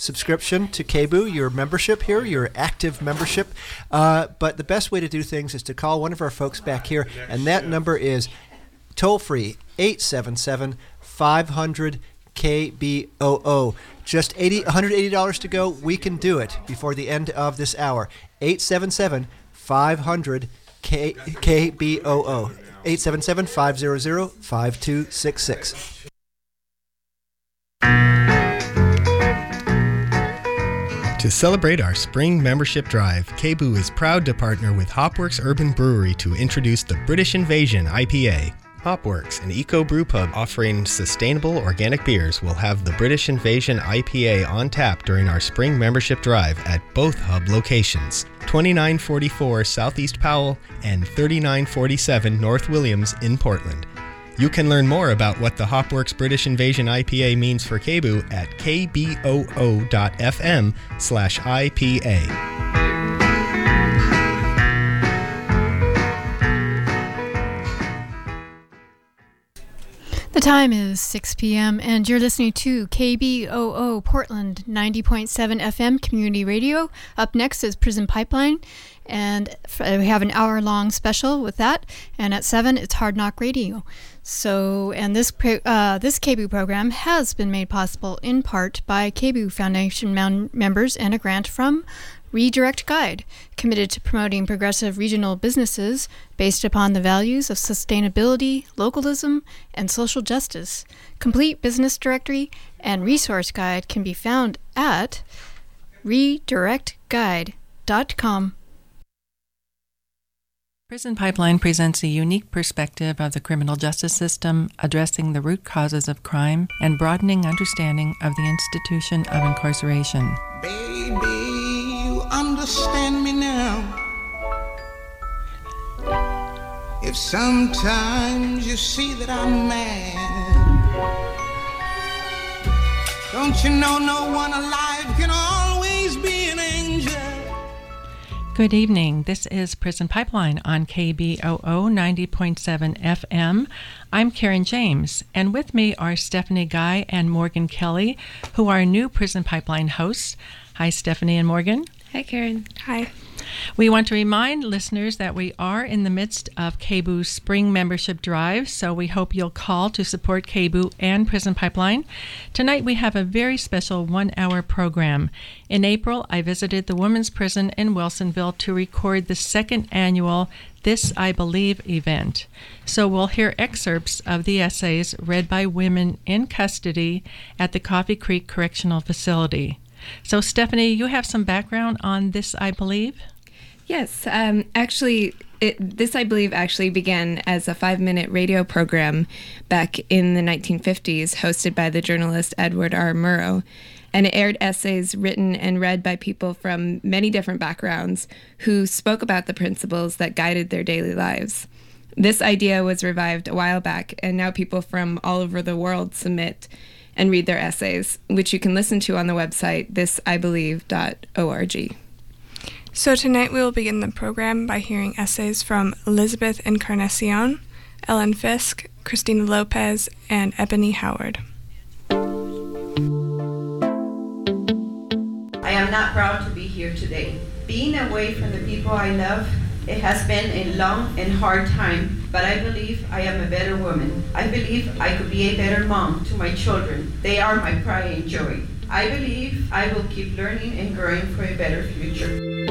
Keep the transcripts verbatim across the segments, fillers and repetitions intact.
subscription to K B O O, your membership here, your active membership. Uh, but the best way to do things is to call one of our folks back here, and that number is toll-free, eight seven seven, five hundred, K B O O. Just eighty, one hundred eighty dollars to go. We can do it before the end of this hour. eight seven seven, five hundred, K B O O. eight seven seven, five hundred, five two six six. To celebrate our spring membership drive, K B O O is proud to partner with Hopworks Urban Brewery to introduce the British Invasion I P A. Hopworks, an eco brew pub offering sustainable organic beers, will have the British Invasion I P A on tap during our spring membership drive at both hub locations, twenty-nine forty-four Southeast Powell and thirty-nine forty-seven North Williams in Portland. You can learn more about what the Hopworks British Invasion I P A means for K B O O at kboo.fm slash IPA. The time is six p.m. and you're listening to K B O O Portland ninety point seven F M Community Radio. Up next is Prison Pipeline, and we have an hour-long special with that. And at seven, it's Hard Knock Radio. So, and this uh, this K B O O program has been made possible in part by K B O O Foundation mem- members and a grant from Redirect Guide, committed to promoting progressive regional businesses based upon the values of sustainability, localism, and social justice. Complete business directory and resource guide can be found at redirect guide dot com. Prison Pipeline presents a unique perspective of the criminal justice system, addressing the root causes of crime and broadening understanding of the institution of incarceration. Baby, understand me now. If sometimes you see that I'm mad, don't you know no one alive can always be an angel? Good evening. This is Prison Pipeline on K B O O ninety point seven F M. I'm Karen James, and with me are Stephanie Guy and Morgan Kelly, who are new Prison Pipeline hosts. Hi, Stephanie and Morgan. Hi, Karen. Hi. We want to remind listeners that we are in the midst of K B O O's spring membership drive, so we hope you'll call to support K B O O and Prison Pipeline. Tonight we have a very special one-hour program. In April, I visited the women's prison in Wilsonville to record the second annual This I Believe event. So we'll hear excerpts of the essays read by women in custody at the Coffee Creek Correctional Facility. So, Stephanie, you have some background on This I Believe? Yes. Um, actually, it, This I Believe actually began as a five-minute radio program back in the nineteen fifties, hosted by the journalist Edward R. Murrow. And it aired essays written and read by people from many different backgrounds who spoke about the principles that guided their daily lives. This idea was revived a while back, and now people from all over the world submit and read their essays, which you can listen to on the website this I believe dot org. So tonight we will begin the program by hearing essays from Elizabeth Encarnacion, Ellen Fisk, Christina Lopez, and Ebony Howard. I am not proud to be here today. Being away from the people I love, it has been a long and hard time, but I believe I am a better woman. I believe I could be a better mom to my children. They are my pride and joy. I believe I will keep learning and growing for a better future.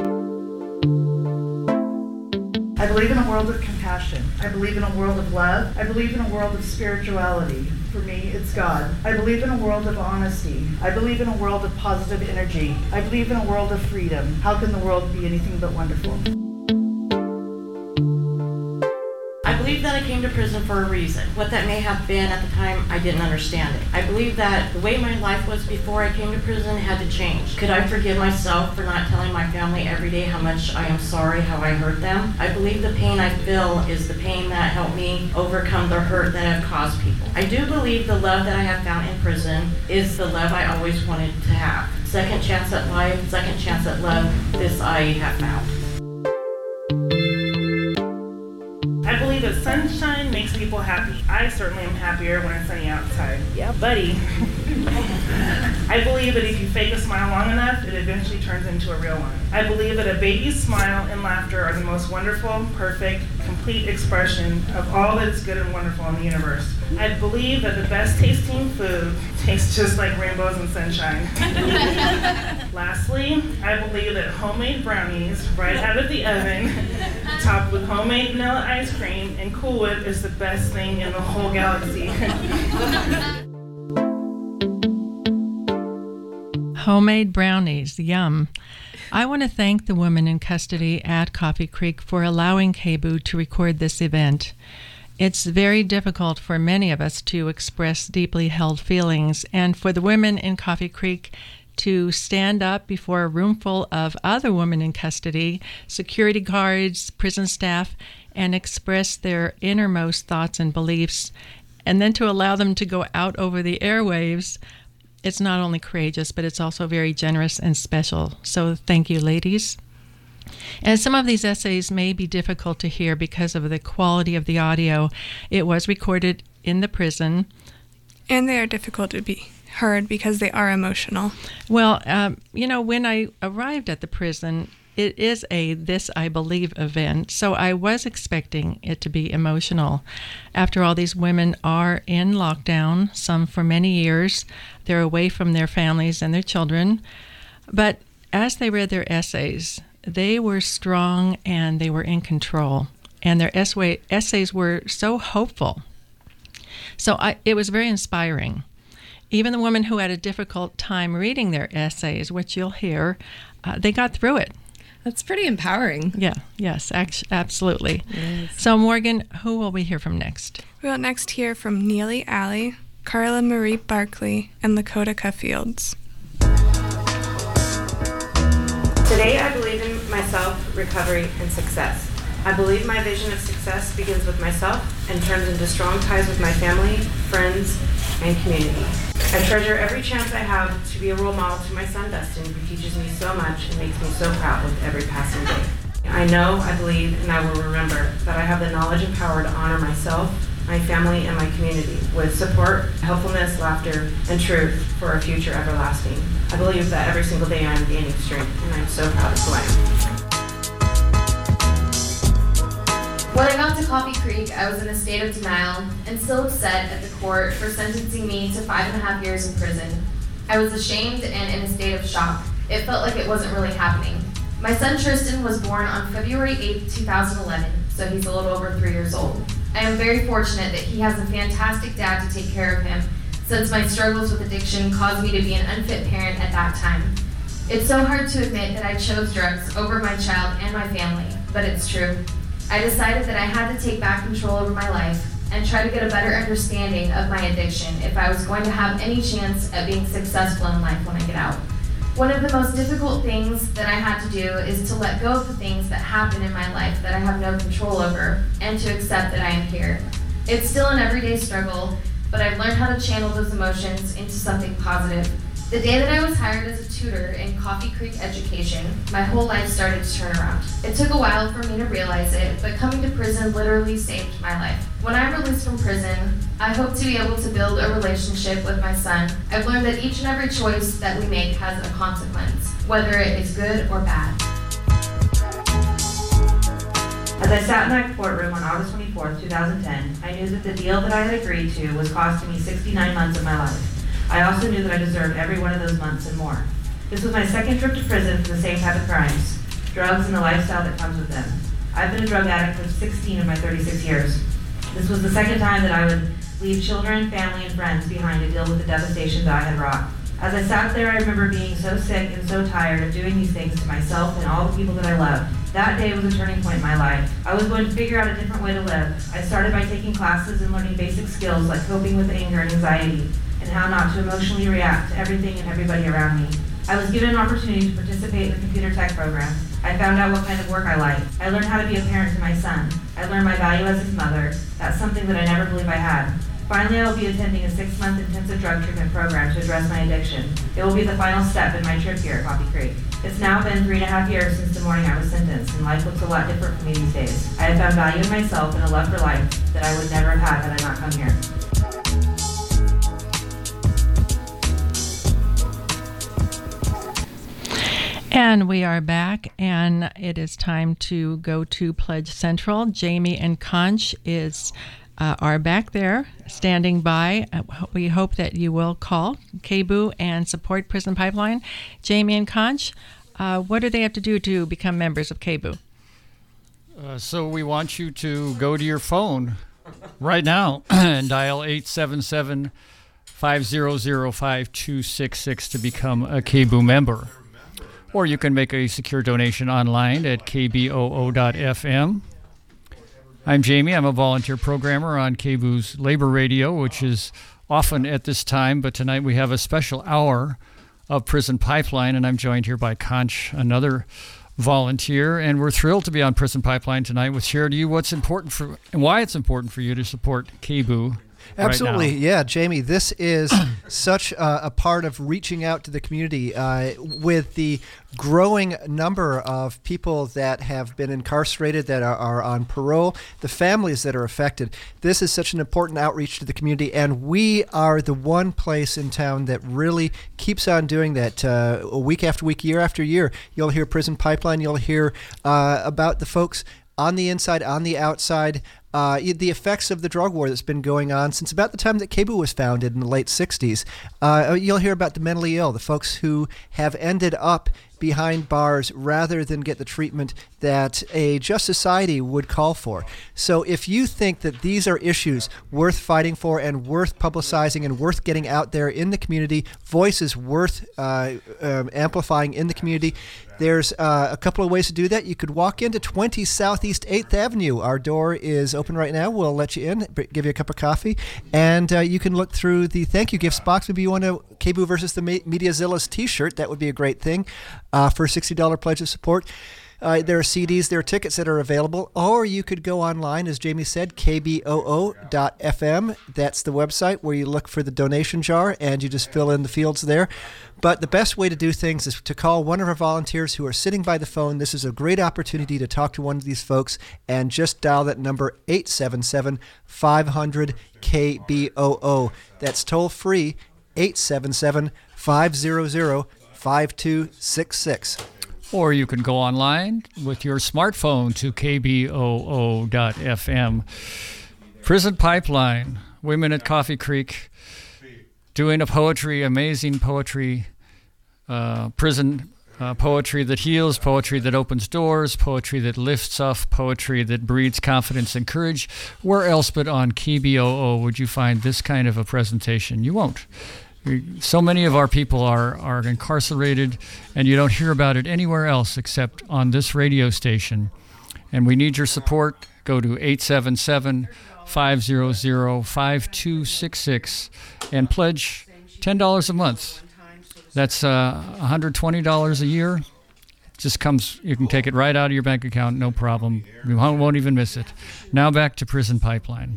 I believe in a world of compassion. I believe in a world of love. I believe in a world of spirituality. For me, it's God. I believe in a world of honesty. I believe in a world of positive energy. I believe in a world of freedom. How can the world be anything but wonderful? I believe that I came to prison for a reason. What that may have been at the time, I didn't understand it. I believe that the way my life was before I came to prison had to change. Could I forgive myself for not telling my family every day how much I am sorry, how I hurt them? I believe the pain I feel is the pain that helped me overcome the hurt that I've caused people. I do believe the love that I have found in prison is the love I always wanted to have. Second chance at life, second chance at love, this I have found. I believe that sunshine makes people happy. I certainly am happier when it's sunny outside. Yeah, buddy. I believe that if you fake a smile long enough, it eventually turns into a real one. I believe that a baby's smile and laughter are the most wonderful, perfect, complete expression of all that is good and wonderful in the universe. I believe that the best tasting food tastes just like rainbows and sunshine. Lastly, I believe that homemade brownies right out of the oven, topped with homemade vanilla ice cream and Cool Whip is the best thing in the whole galaxy. Homemade brownies, yum. I want to thank the women in custody at Coffee Creek for allowing K B O O to record this event. It's very difficult for many of us to express deeply held feelings, and for the women in Coffee Creek to stand up before a room full of other women in custody, security guards, prison staff, and express their innermost thoughts and beliefs, and then to allow them to go out over the airwaves, it's not only courageous, but it's also very generous and special. So thank you, ladies. And some of these essays may be difficult to hear because of the quality of the audio. It was recorded in the prison. And they are difficult to be heard because they are emotional. Well, um, you know, when I arrived at the prison, it is a This I Believe event, so I was expecting it to be emotional. After all, these women are in lockdown, some for many years. They're away from their families and their children. But as they read their essays, they were strong and they were in control. And their essays were so hopeful. So I, it was very inspiring. Even the women who had a difficult time reading their essays, which you'll hear, uh, they got through it. That's pretty empowering. Yeah, yes, act- absolutely. Yes. So, Morgan, who will we hear from next? We will next hear from Neely Alley, Carla Marie Barkley, and Lakota Cuffields. Today I believe in myself, recovery, and success. I believe my vision of success begins with myself and turns into strong ties with my family, friends, and community. I treasure every chance I have to be a role model to my son Dustin, who teaches me so much and makes me so proud with every passing day. I know, I believe, and I will remember that I have the knowledge and power to honor myself, my family, and my community with support, helpfulness, laughter, and truth for a future everlasting. I believe that every single day I am gaining strength, and I am so proud of who I am. When I got to Coffee Creek, I was in a state of denial and still upset at the court for sentencing me to five and a half years in prison. I was ashamed and in a state of shock. It felt like it wasn't really happening. My son Tristan was born on February eighth, two thousand eleven, so he's a little over three years old. I am very fortunate that he has a fantastic dad to take care of him, since my struggles with addiction caused me to be an unfit parent at that time. It's so hard to admit that I chose drugs over my child and my family, but it's true. I decided that I had to take back control over my life and try to get a better understanding of my addiction if I was going to have any chance at being successful in life when I get out. One of the most difficult things that I had to do is to let go of the things that happen in my life that I have no control over and to accept that I am here. It's still an everyday struggle, but I've learned how to channel those emotions into something positive. The day that I was hired as a tutor in Coffee Creek Education, my whole life started to turn around. It took a while for me to realize it, but coming to prison literally saved my life. When I'm released from prison, I hope to be able to build a relationship with my son. I've learned that each and every choice that we make has a consequence, whether it is good or bad. As I sat in that courtroom on August twenty-fourth, two thousand ten, I knew that the deal that I had agreed to was costing me sixty-nine months of my life. I also knew that I deserved every one of those months and more. This was my second trip to prison for the same type of crimes, drugs and the lifestyle that comes with them. I've been a drug addict for sixteen of my thirty-six years. This was the second time that I would leave children, family, and friends behind to deal with the devastation that I had wrought. As I sat there, I remember being so sick and so tired of doing these things to myself and all the people that I loved. That day was a turning point in my life. I was going to figure out a different way to live. I started by taking classes and learning basic skills like coping with anger and anxiety, and how not to emotionally react to everything and everybody around me. I was given an opportunity to participate in the computer tech program. I found out what kind of work I liked. I learned how to be a parent to my son. I learned my value as his mother. That's something that I never believed I had. Finally, I will be attending a six-month intensive drug treatment program to address my addiction. It will be the final step in my trip here at Coffee Creek. It's now been three and a half years since the morning I was sentenced, and life looks a lot different for me these days. I have found value in myself and a love for life that I would never have had had I not come here. And we are back, and it is time to go to Pledge Central. Jamie and Conch is uh, are back there, standing by. Uh, we hope that you will call K B O O and support Prison Pipeline. Jamie and Conch, uh, what do they have to do to become members of K B O O? Uh, so we want you to go to your phone right now and dial eight seven seven, five zero zero, five two six six to become a K B O O member. Or you can make a secure donation online at k b o o dot f m. I'm Jamie. I'm a volunteer programmer on K B O O's Labor Radio, which is often at this time, but tonight we have a special hour of Prison Pipeline, and I'm joined here by Conch, another volunteer, and we're thrilled to be on Prison Pipeline tonight with share to you what's important for and why it's important for you to support K B O O. Absolutely. Right yeah, Jamie, this is such uh, a part of reaching out to the community uh, with the growing number of people that have been incarcerated, that are, are on parole, the families that are affected. This is such an important outreach to the community, and we are the one place in town that really keeps on doing that uh, week after week, year after year. You'll hear Prison Pipeline, you'll hear uh, about the folks on the inside, on the outside, Uh, the effects of the drug war that's been going on since about the time that K B O O was founded in the late sixties. Uh, you'll hear about the mentally ill, the folks who have ended up behind bars rather than get the treatment that a just society would call for. So if you think that these are issues worth fighting for and worth publicizing and worth getting out there in the community, voices worth uh, um, amplifying in the community, there's uh, a couple of ways to do that. You could walk into twenty Southeast eighth Avenue. Our door is open right now. We'll let you in, give you a cup of coffee, and uh, you can look through the thank you gifts box. Maybe you want a K B O O versus the Mediazilla's t-shirt. That would be a great thing uh, for a sixty dollars pledge of support. Uh, there are C Ds, there are tickets that are available, or you could go online, as Jamie said, k b o o dot f m. That's the website where you look for the donation jar and you just fill in the fields there. But the best way to do things is to call one of our volunteers who are sitting by the phone. This is a great opportunity to talk to one of these folks, and just dial that number eight seven seven, five hundred, K B O O. That's toll free, eight seven seven, five hundred, five two six six. Or you can go online with your smartphone to k b o o dot f m. Prison Pipeline, Women at Coffee Creek, doing a poetry, amazing poetry, uh, prison uh, poetry that heals, poetry that opens doors, poetry that lifts up, poetry that breeds confidence and courage. Where else but on K B O O would you find this kind of a presentation? You won't. So many of our people are, are incarcerated, and you don't hear about it anywhere else except on this radio station. And we need your support. Go to eight seven seven, five hundred, five two six six and pledge ten dollars a month. That's uh, one hundred twenty dollars a year. It just comes, you can take it right out of your bank account, no problem. You won't even miss it. Now back to Prison Pipeline.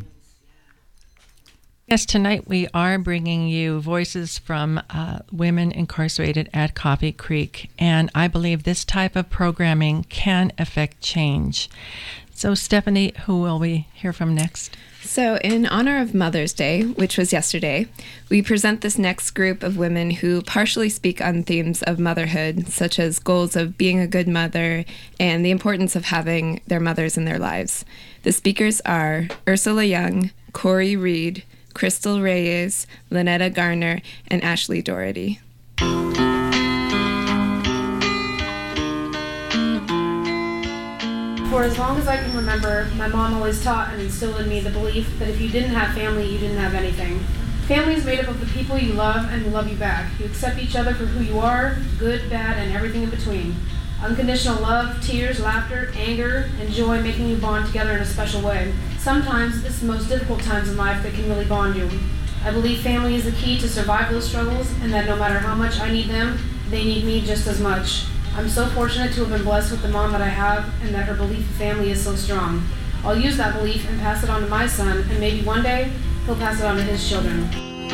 Yes, tonight we are bringing you voices from uh, women incarcerated at Coffee Creek, and I believe this type of programming can affect change. So, Stephanie, who will we hear from next? So, in honor of Mother's Day, which was yesterday, we present this next group of women who partially speak on themes of motherhood, such as goals of being a good mother and the importance of having their mothers in their lives. The speakers are Ursula Young, Corey Reed, Crystal Reyes, Lynetta Garner, and Ashley Doherty. For as long as I can remember, my mom always taught and instilled in me the belief that if you didn't have family, you didn't have anything. Family is made up of the people you love and who love you back. You accept each other for who you are, good, bad, and everything in between. Unconditional love, tears, laughter, anger, and joy making you bond together in a special way. Sometimes it's the most difficult times in life that can really bond you. I believe family is the key to survive those struggles, and that no matter how much I need them, they need me just as much. I'm so fortunate to have been blessed with the mom that I have, and that her belief in family is so strong. I'll use that belief and pass it on to my son, and maybe one day he'll pass it on to his children.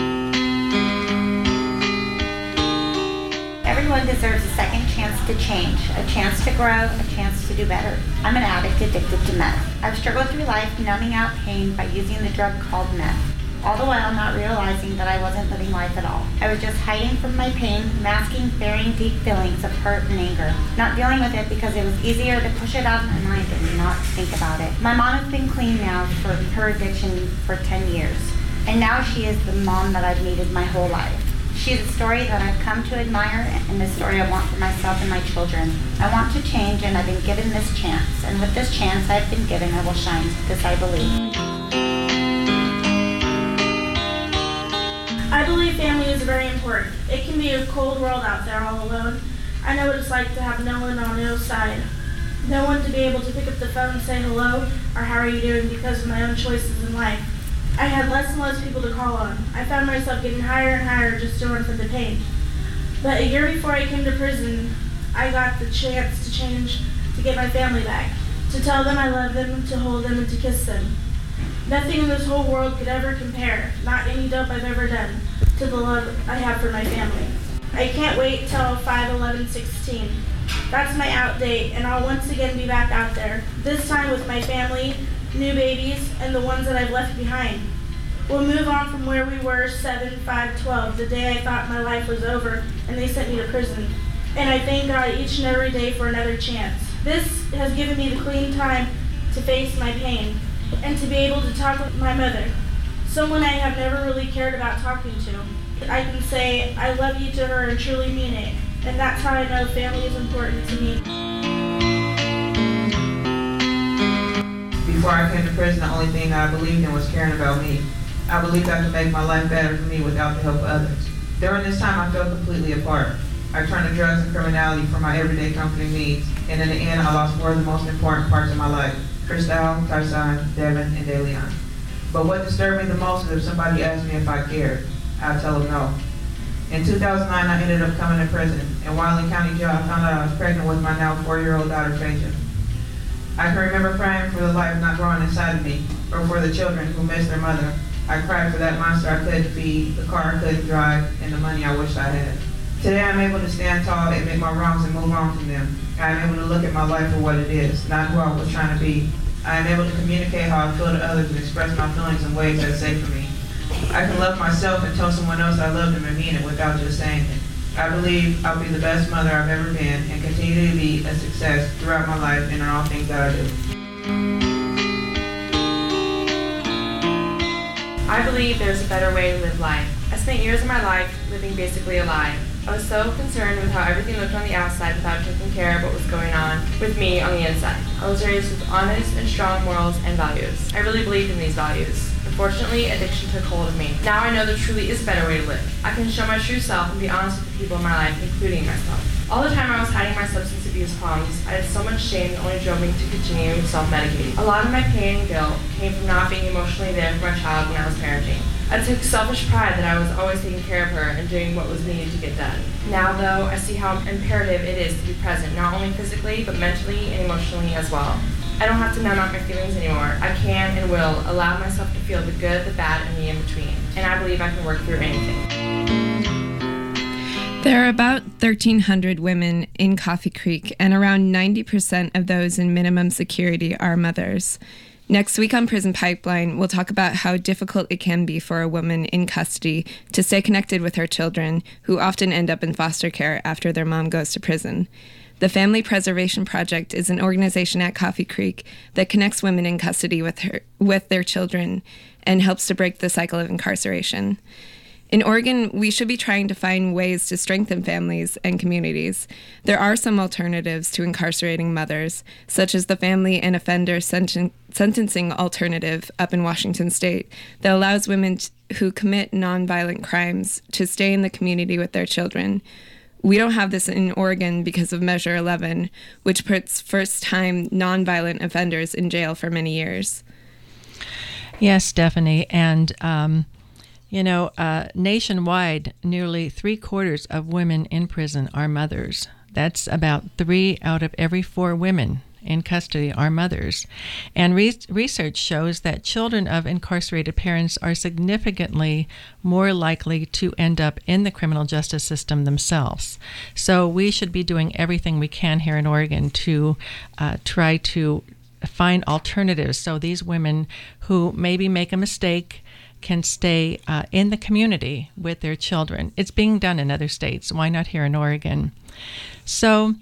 Everyone deserves a second chance to change, a chance to grow, a chance to do better. I'm an addict addicted to meth. I've struggled through life numbing out pain by using the drug called meth. all the while not realizing that I wasn't living life at all. I was just hiding from my pain, masking, burying deep feelings of hurt and anger, not dealing with it because it was easier to push it out of my mind and not think about it. My mom has been clean now for her addiction for ten years, and now she is the mom that I've needed my whole life. She's a story that I've come to admire and a story I want for myself and my children. I want to change, and I've been given this chance. And with this chance I've been given, I will shine. This I believe. I believe family is very important. It can be a cold world out there all alone. I know what it's like to have no one on your side. No one to be able to pick up the phone and say hello or how are you doing because of my own choices in life. I had less and less people to call on. I found myself getting higher and higher just to run from the pain. But a year before I came to prison, I got the chance to change, to get my family back, to tell them I love them, to hold them, and to kiss them. Nothing in this whole world could ever compare, not any dope I've ever done, to the love I have for my family. I can't wait till five eleven sixteen. That's my out date, and I'll once again be back out there, this time with my family, new babies, and the ones that I've left behind. We'll move on from where we were seven five twelve, the day I thought my life was over and they sent me to prison. And I thank God each and every day for another chance. This has given me the clean time to face my pain and to be able to talk with my mother, someone I have never really cared about talking to. I can say I love you to her and truly mean it, and that's how I know family is important to me. Before I came to prison, the only thing I believed in was caring about me. I believed I could make my life better for me without the help of others. During this time, I felt completely apart. I turned to drugs and criminality for my everyday comforting needs, and in the end, I lost four of the most important parts of my life: Cristal, Tarzan, Devin, and DeLeon. But what disturbed me the most is if somebody asked me if I cared, I'd tell them no. In two thousand nine, I ended up coming to prison, and while in county jail, I found out I was pregnant with my now four-year-old daughter, Trajan. I can remember praying for the life not growing inside of me, or for the children who missed their mother. I cried for that monster I couldn't feed, the car I couldn't drive, and the money I wished I had. Today I'm able to stand tall, admit my wrongs, and move on from them. I am able to look at my life for what it is, not who I was trying to be. I am able to communicate how I feel to others and express my feelings in ways that's safe for me. I can love myself and tell someone else I love them and mean it without just saying it. I believe I'll be the best mother I've ever been and continue to be a success throughout my life and in all things that I do. I believe there's a better way to live life. I spent years of my life living basically a lie. I was so concerned with how everything looked on the outside without taking care of what was going on with me on the inside. I was raised with honest and strong morals and values. I really believed in these values. Unfortunately, addiction took hold of me. Now I know there truly is a better way to live. I can show my true self and be honest with the people in my life, including myself. All the time I was hiding my substance abuse problems, I had so much shame that only drove me to continue self-medicating. A lot of my pain and guilt came from not being emotionally there for my child when I was parenting. I took selfish pride that I was always taking care of her and doing what was needed to get done. Now, though, I see how imperative it is to be present, not only physically, but mentally and emotionally as well. I don't have to numb out my feelings anymore. I can and will allow myself to feel the good, the bad, and the in-between. And I believe I can work through anything. There are about thirteen hundred women in Coffee Creek, and around ninety percent of those in minimum security are mothers. Next week on Prison Pipeline, we'll talk about how difficult it can be for a woman in custody to stay connected with her children, who often end up in foster care after their mom goes to prison. The Family Preservation Project is an organization at Coffee Creek that connects women in custody with her, with their children and helps to break the cycle of incarceration. In Oregon, we should be trying to find ways to strengthen families and communities. There are some alternatives to incarcerating mothers, such as the Family and Offender Senten- Sentencing Alternative up in Washington State that allows women t- who commit nonviolent crimes to stay in the community with their children. We don't have this in Oregon because of Measure eleven, which puts first-time nonviolent offenders in jail for many years. Yes, Stephanie, and um, you know, uh, nationwide, nearly three quarters of women in prison are mothers. That's about three out of every four women in custody are mothers. And re- research shows that children of incarcerated parents are significantly more likely to end up in the criminal justice system themselves. So we should be doing everything we can here in Oregon to uh, try to find alternatives so these women who maybe make a mistake, can stay uh, in the community with their children. It's being done in other states. Why not here in Oregon? So,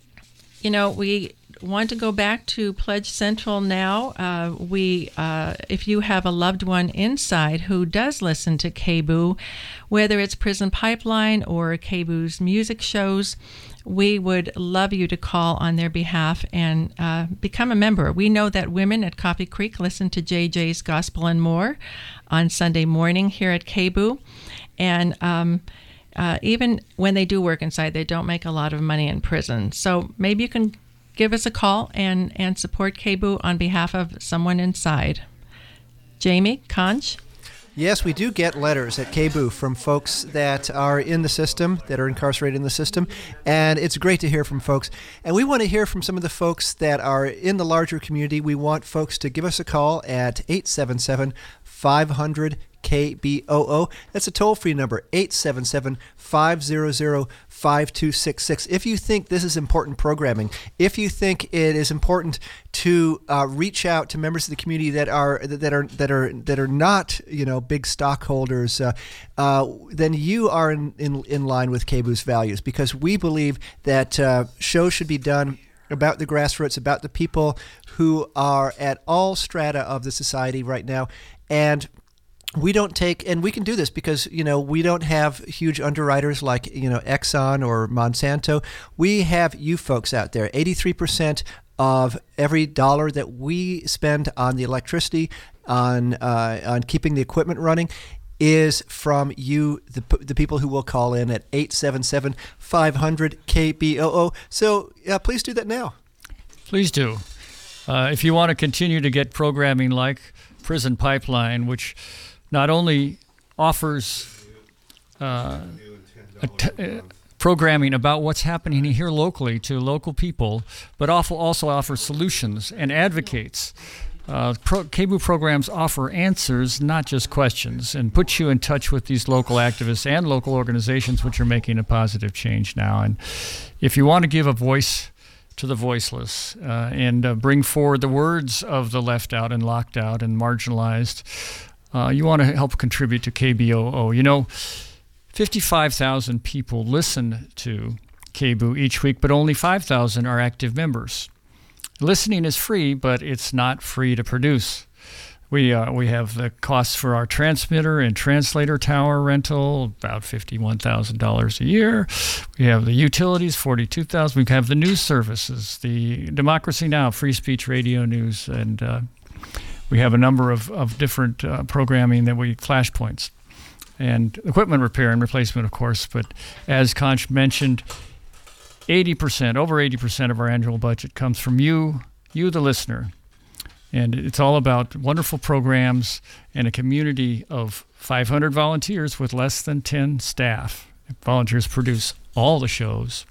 you know, we want to go back to Pledge Central now. Uh, we, uh, if you have a loved one inside who does listen to K B O O, whether it's Prison Pipeline or K B O O's music shows, we would love you to call on their behalf and uh, become a member. We know that women at Coffee Creek listen to J J's Gospel and More on Sunday morning here at K B O O. And um, uh, even when they do work inside, they don't make a lot of money in prison. So maybe you can give us a call and, and support K B O O on behalf of someone inside. Jamie, Conch? Yes, we do get letters at K B O O from folks that are in the system, that are incarcerated in the system, and it's great to hear from folks. And we want to hear from some of the folks that are in the larger community. We want folks to give us a call at eight seven seven, five hundred, K B O O. That's a toll-free number, eight seven seven, five hundred, five two six six. If you think this is important programming, if you think it is important to uh, reach out to members of the community that are that are that are that are not, you know, big stockholders, uh, uh, then you are in, in in line with K B O O's values, because we believe that uh, shows should be done about the grassroots, about the people who are at all strata of the society right now. And we don't take, and we can do this because, you know, we don't have huge underwriters like, you know, Exxon or Monsanto. We have you folks out there. eighty-three percent of every dollar that we spend on the electricity, on uh, on keeping the equipment running, is from you, the the people who will call in at eight seven seven, five hundred, K B O O. So uh, please do that now. Please do. Uh, if you want to continue to get programming like Prison Pipeline, which not only offers uh, a t- uh, programming about what's happening here locally to local people, but also also offers solutions and advocates. Uh, pro- K B O O programs offer answers, not just questions, and put you in touch with these local activists and local organizations which are making a positive change now. And if you want to give a voice to the voiceless uh, and uh, bring forward the words of the left out and locked out and marginalized, Uh, you want to help contribute to K B O O. You know, fifty-five thousand people listen to K B O O each week, but only five thousand are active members. Listening is free, but it's not free to produce. We uh, we have the costs for our transmitter and translator tower rental, about fifty-one thousand dollars a year. We have the utilities, forty-two thousand dollars. We have the news services, the Democracy Now!, free speech radio news, and uh, we have a number of, of different uh, programming that we, flashpoints, and equipment repair and replacement, of course. But as Conch mentioned, eighty percent, over eighty percent of our annual budget comes from you, you the listener. And it's all about wonderful programs and a community of five hundred volunteers with less than ten staff. Volunteers produce all the shows.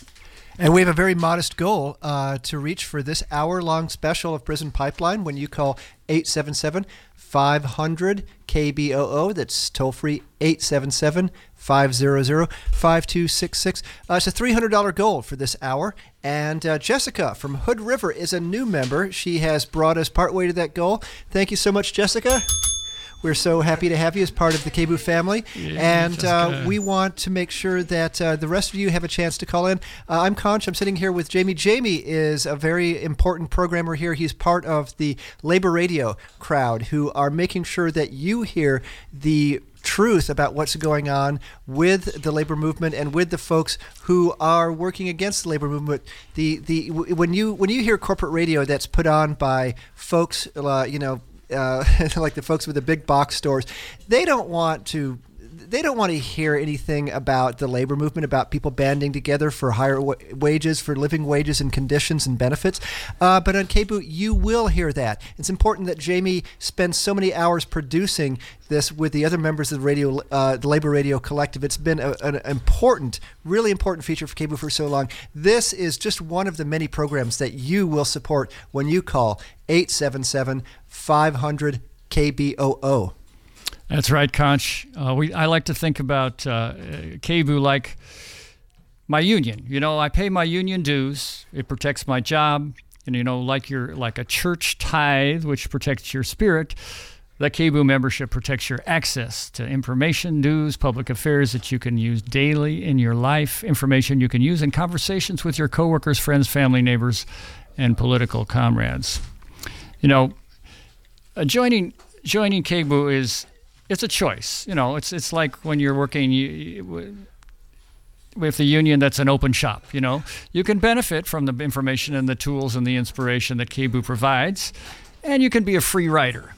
And we have a very modest goal uh, to reach for this hour-long special of Prison Pipeline when you call eight seven seven, five hundred, K B O O. That's toll-free, eight seven seven, five hundred, five two six six. Uh, it's a three hundred dollars goal for this hour. And uh, Jessica from Hood River is a new member. She has brought us partway to that goal. Thank you so much, Jessica. We're so happy to have you as part of the K B O O family, yeah, and uh, we want to make sure that uh, the rest of you have a chance to call in. Uh, I'm Conch. I'm sitting here with Jamie. Jamie is a very important programmer here. He's part of the Labor Radio crowd who are making sure that you hear the truth about what's going on with the labor movement and with the folks who are working against the labor movement. The the when you when you hear corporate radio that's put on by folks, uh, you know. Uh, like the folks with the big box stores, they don't want to they don't want to hear anything about the labor movement, about people banding together for higher w- wages, for living wages and conditions and benefits. Uh, but on K B O O, you will hear that. It's important that Jamie spends so many hours producing this with the other members of the radio, uh, the Labor Radio Collective. It's been a, an important, really important feature for K B O O for so long. This is just one of the many programs that you will support when you call eight seven seven, five hundred, K B O O. That's right, Conch. Uh, we I like to think about uh, K B O O like my union. You know, I pay my union dues. It protects my job. And, you know, like your like a church tithe, which protects your spirit, The K B O O membership protects your access to information, news, public affairs that you can use daily in your life, information you can use in conversations with your coworkers, friends, family, neighbors, and political comrades. You know, uh, joining joining K B O O is it's a choice. You know, it's it's like when you're working you, you, with the union that's an open shop. You know, you can benefit from the information and the tools and the inspiration that K B O O provides, and you can be a free rider.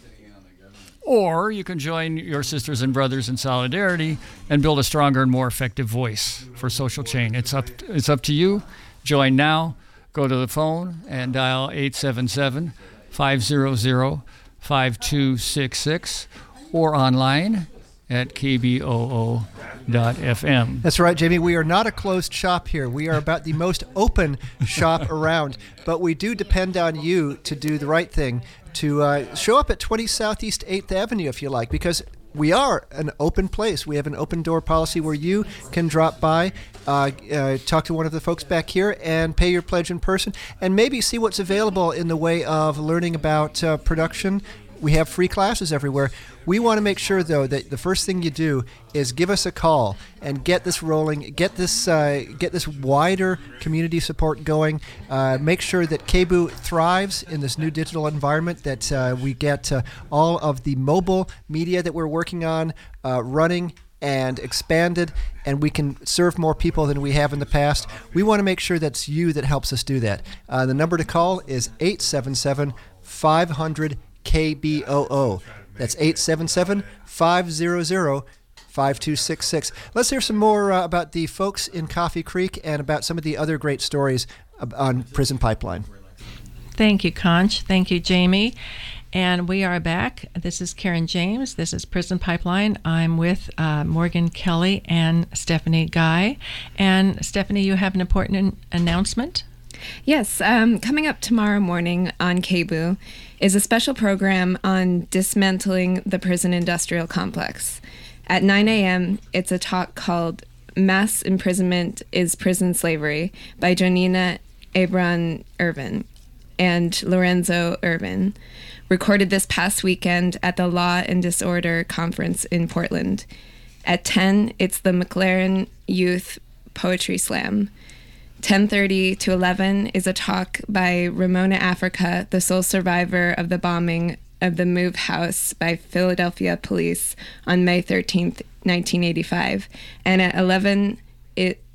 Or you can join your sisters and brothers in solidarity and build a stronger and more effective voice for social change. It's up, it's up to you. Join now. Go to the phone and dial eight seven seven, five hundred, five two six six or online at K B O O dot F M. That's right, Jamie. We are not a closed shop here. We are about the most open shop around, but we do depend on you to do the right thing, to uh, show up at twenty Southeast eighth Avenue if you like, because we are an open place. We have an open door policy where you can drop by, uh, uh, talk to one of the folks back here, and pay your pledge in person, and maybe see what's available in the way of learning about uh, production. We have free classes everywhere. We want to make sure, though, that the first thing you do is give us a call and get this rolling, get this uh, get this wider community support going. Uh, make sure that K B O O thrives in this new digital environment, that uh, we get uh, all of the mobile media that we're working on uh, running and expanded, and we can serve more people than we have in the past. We want to make sure that's you that helps us do that. Uh, the number to call is eight seven seven, five hundred, K B O O. That's eight seven seven, five hundred, five two six six. Let's hear some more uh, about the folks in Coffee Creek and about some of the other great stories on Prison Pipeline. Thank you, Conch. Thank you, Jamie. And we are back. This is Karen James. This is Prison Pipeline. I'm with uh, Morgan Kelly and Stephanie Guy. And Stephanie, you have an important announcement? Yes, um, coming up tomorrow morning on K B O O is a special program on dismantling the prison industrial complex. At nine a.m., it's a talk called Mass Imprisonment is Prison Slavery by Jonina Abram Irvin and Lorenzo Irvin, recorded this past weekend at the Law and Disorder Conference in Portland. At ten, it's the McLaren Youth Poetry Slam. ten thirty to eleven is a talk by Ramona Africa, the sole survivor of the bombing of the Move House by Philadelphia police on May thirteenth, nineteen eighty-five. And at eleven, it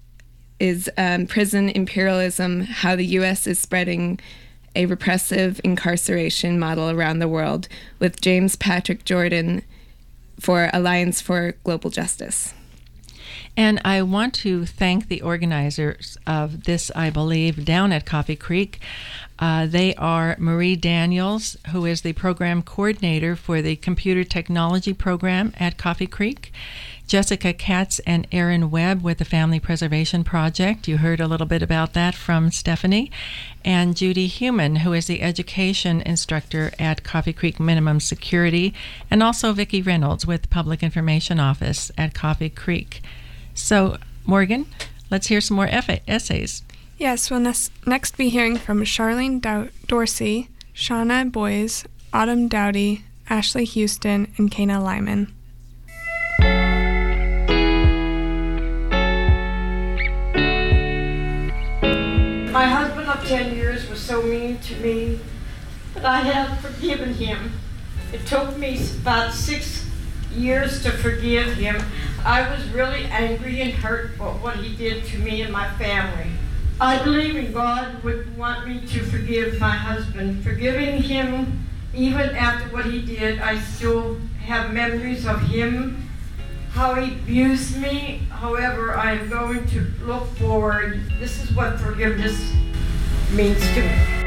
is um, Prison Imperialism, How the U S is Spreading a Repressive Incarceration Model Around the World, with James Patrick Jordan for Alliance for Global Justice. And I want to thank the organizers of this, I believe, down at Coffee Creek. Uh, they are Marie Daniels, who is the program coordinator for the computer technology program at Coffee Creek, Jessica Katz and Aaron Webb with the Family Preservation Project. You heard a little bit about that from Stephanie. And Judy Human, who is the education instructor at Coffee Creek Minimum Security, and also Vicki Reynolds with Public Information Office at Coffee Creek. So, Morgan, let's hear some more eff- essays. Yes, we'll ne- next be hearing from Charlene Dow- Dorsey, Shauna Boys, Autumn Dowdy, Ashley Houston, and Kana Lyman. My husband of ten years was so mean to me, but I have forgiven him. It took me about six years to forgive him. I was really angry and hurt for what he did to me and my family. I believe in God would want me to forgive my husband. Forgiving him, even after what he did, I still have memories of him, how he abused me. However, I am going to look forward. This is what forgiveness means to me.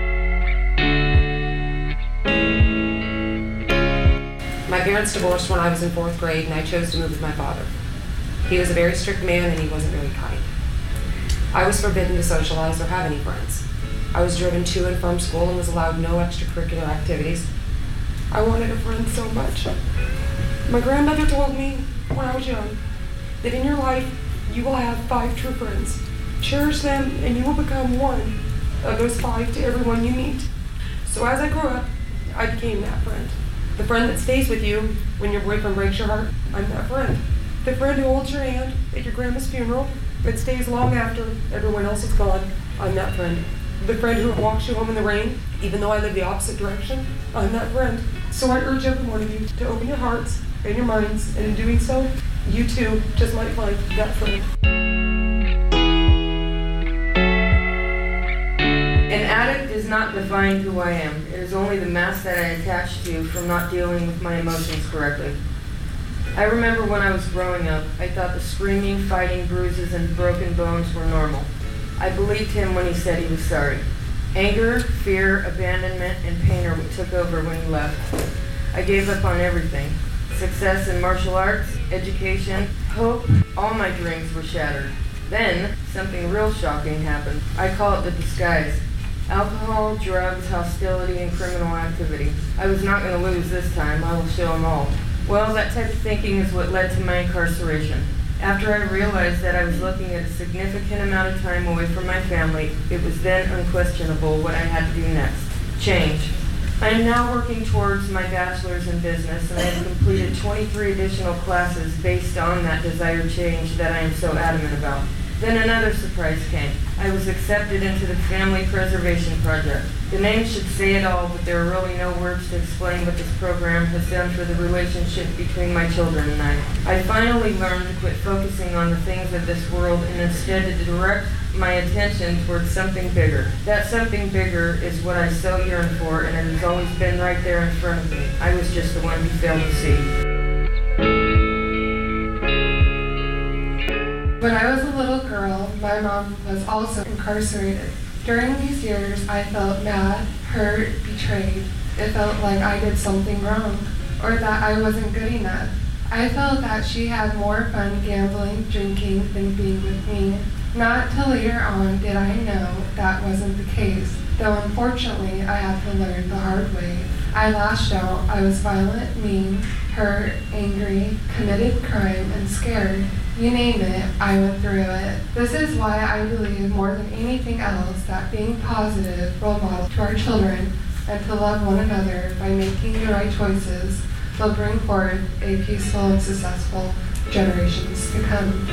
My parents divorced when I was in fourth grade, and I chose to move with my father. He was a very strict man, and he wasn't very kind. I was forbidden to socialize or have any friends. I was driven to and from school and was allowed no extracurricular activities. I wanted a friend so much. My grandmother told me when I was young that in your life you will have five true friends. Cherish them, and you will become one of those five to everyone you meet. So as I grew up, I became that friend. The friend that stays with you when your boyfriend breaks your heart, I'm that friend. The friend who holds your hand at your grandma's funeral and stays long after everyone else is gone, I'm that friend. The friend who walks you home in the rain, even though I live the opposite direction, I'm that friend. So I urge every one of you to open your hearts and your minds, and in doing so, you too just might find that friend. An addict does not define who I am. It is only the mask that I attach to from not dealing with my emotions correctly. I remember when I was growing up, I thought the screaming, fighting, bruises, and broken bones were normal. I believed him when he said he was sorry. Anger, fear, abandonment, and pain are what took over when he left. I gave up on everything. Success in martial arts, education, hope, all my dreams were shattered. Then, something real shocking happened. I call it the disguise. Alcohol, drugs, hostility, and criminal activity. I was not going to lose this time. I will show them all. Well, that type of thinking is what led to my incarceration. After I realized that I was looking at a significant amount of time away from my family, it was then unquestionable what I had to do next. Change. I am now working towards my bachelor's in business, and I have completed twenty-three additional classes based on that desired change that I am so adamant about. Then another surprise came. I was accepted into the Family Preservation Project. The name should say it all, but there are really no words to explain what this program has done for the relationship between my children and I. I finally learned to quit focusing on the things of this world and instead to direct my attention towards something bigger. That something bigger is what I so yearn for, and it has always been right there in front of me. I was just the one who failed to see. When I was a little girl, my mom was also incarcerated. During these years, I felt mad, hurt, betrayed. It felt like I did something wrong, or that I wasn't good enough. I felt that she had more fun gambling, drinking, than being with me. Not till later on did I know that wasn't the case, though unfortunately I had to learn the hard way. I lashed out. I was violent, mean, hurt, angry, committed crime, and scared. You name it, I went through it. This is why I believe more than anything else that being positive role model to our children and to love one another by making the right choices will bring forth a peaceful and successful generations to come.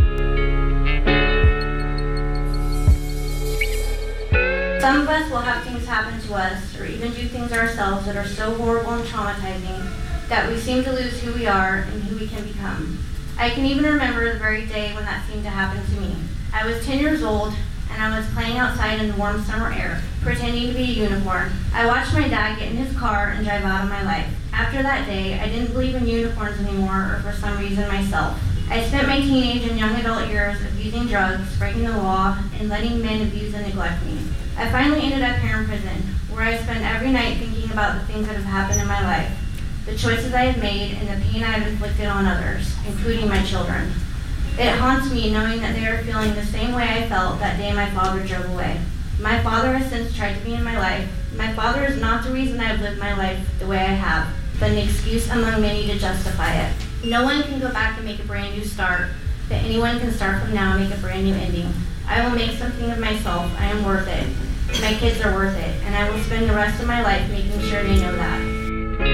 Some of us will have things happen to us or even do things ourselves that are so horrible and traumatizing that we seem to lose who we are and who we can become. I can even remember the very day when that seemed to happen to me. I was ten years old and I was playing outside in the warm summer air, pretending to be a unicorn. I watched my dad get in his car and drive out of my life. After that day, I didn't believe in unicorns anymore or for some reason myself. I spent my teenage and young adult years abusing drugs, breaking the law, and letting men abuse and neglect me. I finally ended up here in prison, where I spend every night thinking about the things that have happened in my life, the choices I have made, and the pain I have inflicted on others, including my children. It haunts me knowing that they are feeling the same way I felt that day my father drove away. My father has since tried to be in my life. My father is not the reason I have lived my life the way I have, but an excuse among many to justify it. No one can go back and make a brand new start, but anyone can start from now and make a brand new ending. I will make something of myself. I am worth it. My kids are worth it, and I will spend the rest of my life making sure they know that.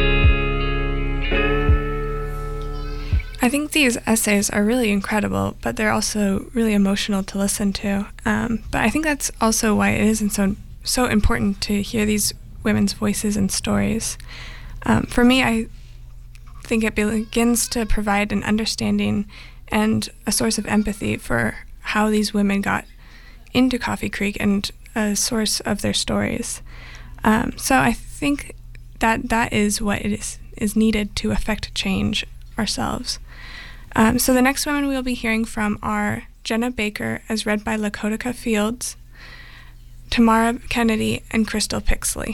I think these essays are really incredible, but they're also really emotional to listen to. Um, but I think that's also why it is so, so important to hear these women's voices and stories. Um, for me, I think it begins to provide an understanding and a source of empathy for how these women got into Coffee Creek and a source of their stories. Um, so I think that that is what it is, is needed to affect change ourselves. Um, so the next women we'll be hearing from are Jenna Baker, as read by Lakota Fields, Tamara Kennedy, and Crystal Pixley.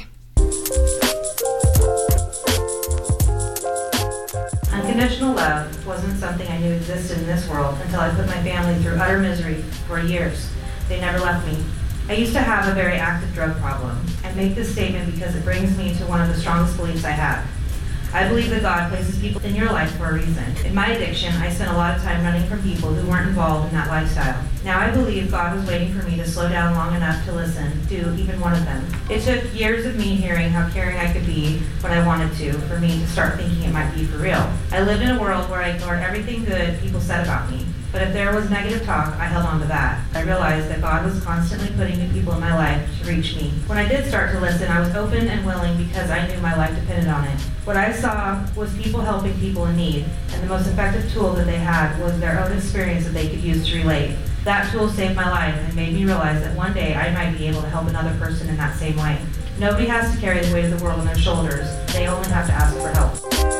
Unconditional love wasn't something I knew existed in this world until I put my family through utter misery for years. They never left me. I used to have a very active drug problem. I make this statement because it brings me to one of the strongest beliefs I have. I believe that God places people in your life for a reason. In my addiction, I spent a lot of time running from people who weren't involved in that lifestyle. Now I believe God was waiting for me to slow down long enough to listen to even one of them. It took years of me hearing how caring I could be when I wanted to for me to start thinking it might be for real. I lived in a world where I ignored everything good people said about me. But if there was negative talk, I held on to that. I realized that God was constantly putting new people in my life to reach me. When I did start to listen, I was open and willing because I knew my life depended on it. What I saw was people helping people in need, and the most effective tool that they had was their own experience that they could use to relate. That tool saved my life and made me realize that one day I might be able to help another person in that same way. Nobody has to carry the weight of the world on their shoulders. They only have to ask for help.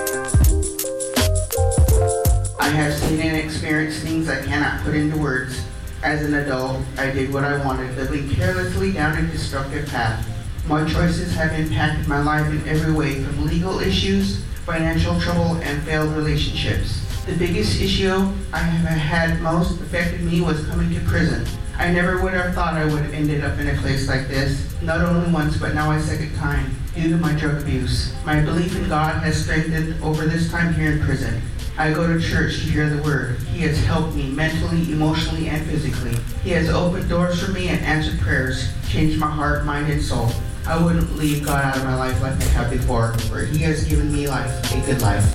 I have seen and experienced things I cannot put into words. As an adult, I did what I wanted, living carelessly down a destructive path. My choices have impacted my life in every way, from legal issues, financial trouble, and failed relationships. The biggest issue I have had most affected me was coming to prison. I never would have thought I would have ended up in a place like this, not only once, but now a second time, due to my drug abuse. My belief in God has strengthened over this time here in prison. I go to church to hear the word. He has helped me mentally, emotionally, and physically. He has opened doors for me and answered prayers, changed my heart, mind, and soul. I wouldn't leave God out of my life like I have before, for He has given me life, a good life.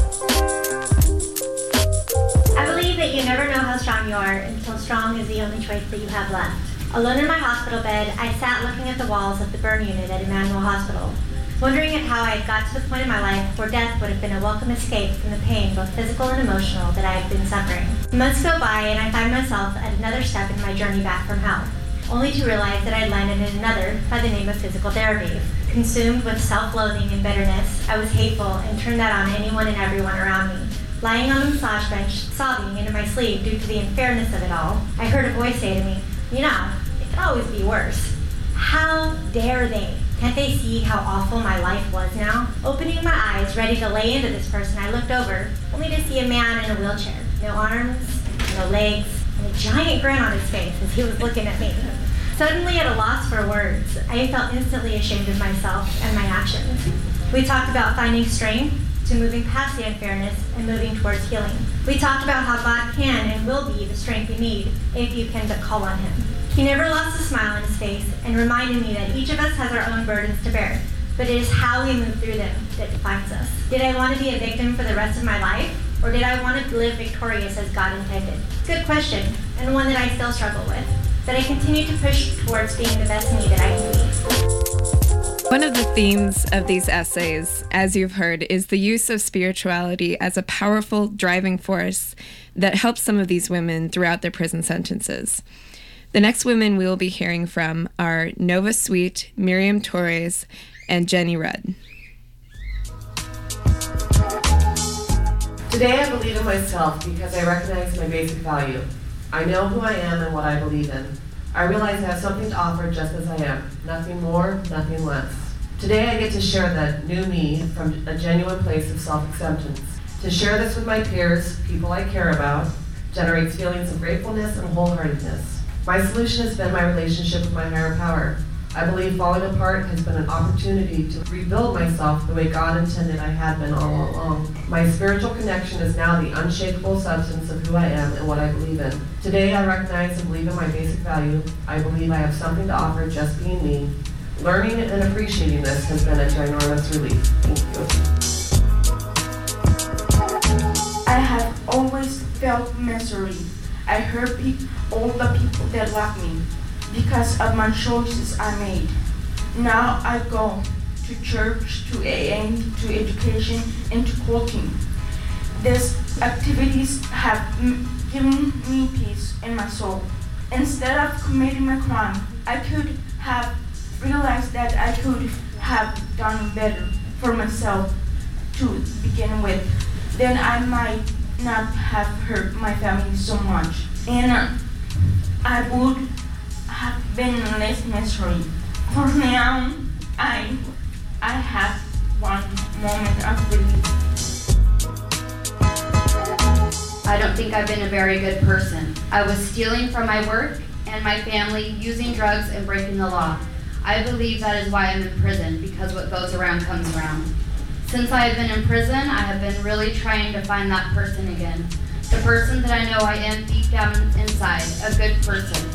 I believe that you never know how strong you are until strong is the only choice that you have left. Alone in my hospital bed, I sat looking at the walls of the burn unit at Emmanuel Hospital, wondering at how I had got to the point in my life where death would have been a welcome escape from the pain, both physical and emotional, that I had been suffering. Months go by and I find myself at another step in my journey back from hell, only to realize that I'd landed in another by the name of physical therapy. Consumed with self-loathing and bitterness, I was hateful and turned that on anyone and everyone around me. Lying on the massage bench, sobbing into my sleep due to the unfairness of it all, I heard a voice say to me, "You know, it could always be worse." How dare they? Can't they see how awful my life was now? Opening my eyes, ready to lay into this person, I looked over, only to see a man in a wheelchair. No arms, no legs, and a giant grin on his face as he was looking at me. Suddenly at a loss for words, I felt instantly ashamed of myself and my actions. We talked about finding strength, to moving past the unfairness and moving towards healing. We talked about how God can and will be the strength you need if you can but call on Him. He never lost a smile on his face and reminded me that each of us has our own burdens to bear, but it is how we move through them that defines us. Did I want to be a victim for the rest of my life, or did I want to live victorious as God intended? Good question, and one that I still struggle with, but I continue to push towards being the best me that I can be. One of the themes of these essays, as you've heard, is the use of spirituality as a powerful driving force that helps some of these women throughout their prison sentences. The next women we will be hearing from are Nova Sweet, Miriam Torres, and Jenny Rudd. Today I believe in myself because I recognize my basic value. I know who I am and what I believe in. I realize I have something to offer just as I am. Nothing more, nothing less. Today I get to share that new me from a genuine place of self-acceptance. To share this with my peers, people I care about, generates feelings of gratefulness and wholeheartedness. My solution has been my relationship with my higher power. I believe falling apart has been an opportunity to rebuild myself the way God intended I had been all along. My spiritual connection is now the unshakable substance of who I am and what I believe in. Today I recognize and believe in my basic value. I believe I have something to offer just being me. Learning and appreciating this has been a ginormous relief. Thank you. I have always felt misery. I hurt pe- all the people that love me because of my choices I made. Now I go to church, to A A, to education, and to coaching. These activities have m- given me peace in my soul. Instead of committing a crime, I could have realized that I could have done better for myself to begin with. Then I might not have hurt my family so much, and uh, I would have been less misery. For now, I I have one moment of relief. I don't think I've been a very good person. I was stealing from my work and my family, using drugs and breaking the law. I believe that is why I'm in prison, because what goes around comes around. Since I have been in prison, I have been really trying to find that person again. The person that I know I am deep down inside, a good person.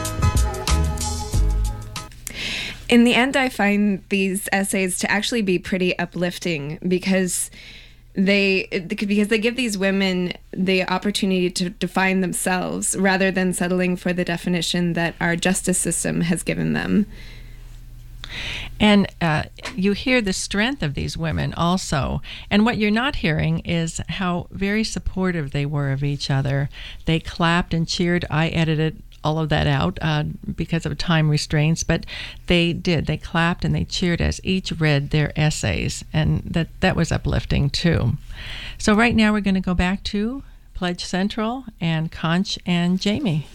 In the end, I find these essays to actually be pretty uplifting because they because they give these women the opportunity to define themselves rather than settling for the definition that our justice system has given them. And uh, you hear the strength of these women also. And what you're not hearing is how very supportive they were of each other. They clapped and cheered. I edited all of that out uh, because of time restraints, but they did. They clapped and they cheered as each read their essays, and that, that was uplifting too. So right now we're going to go back to Pledge Central and Conch and Jamie.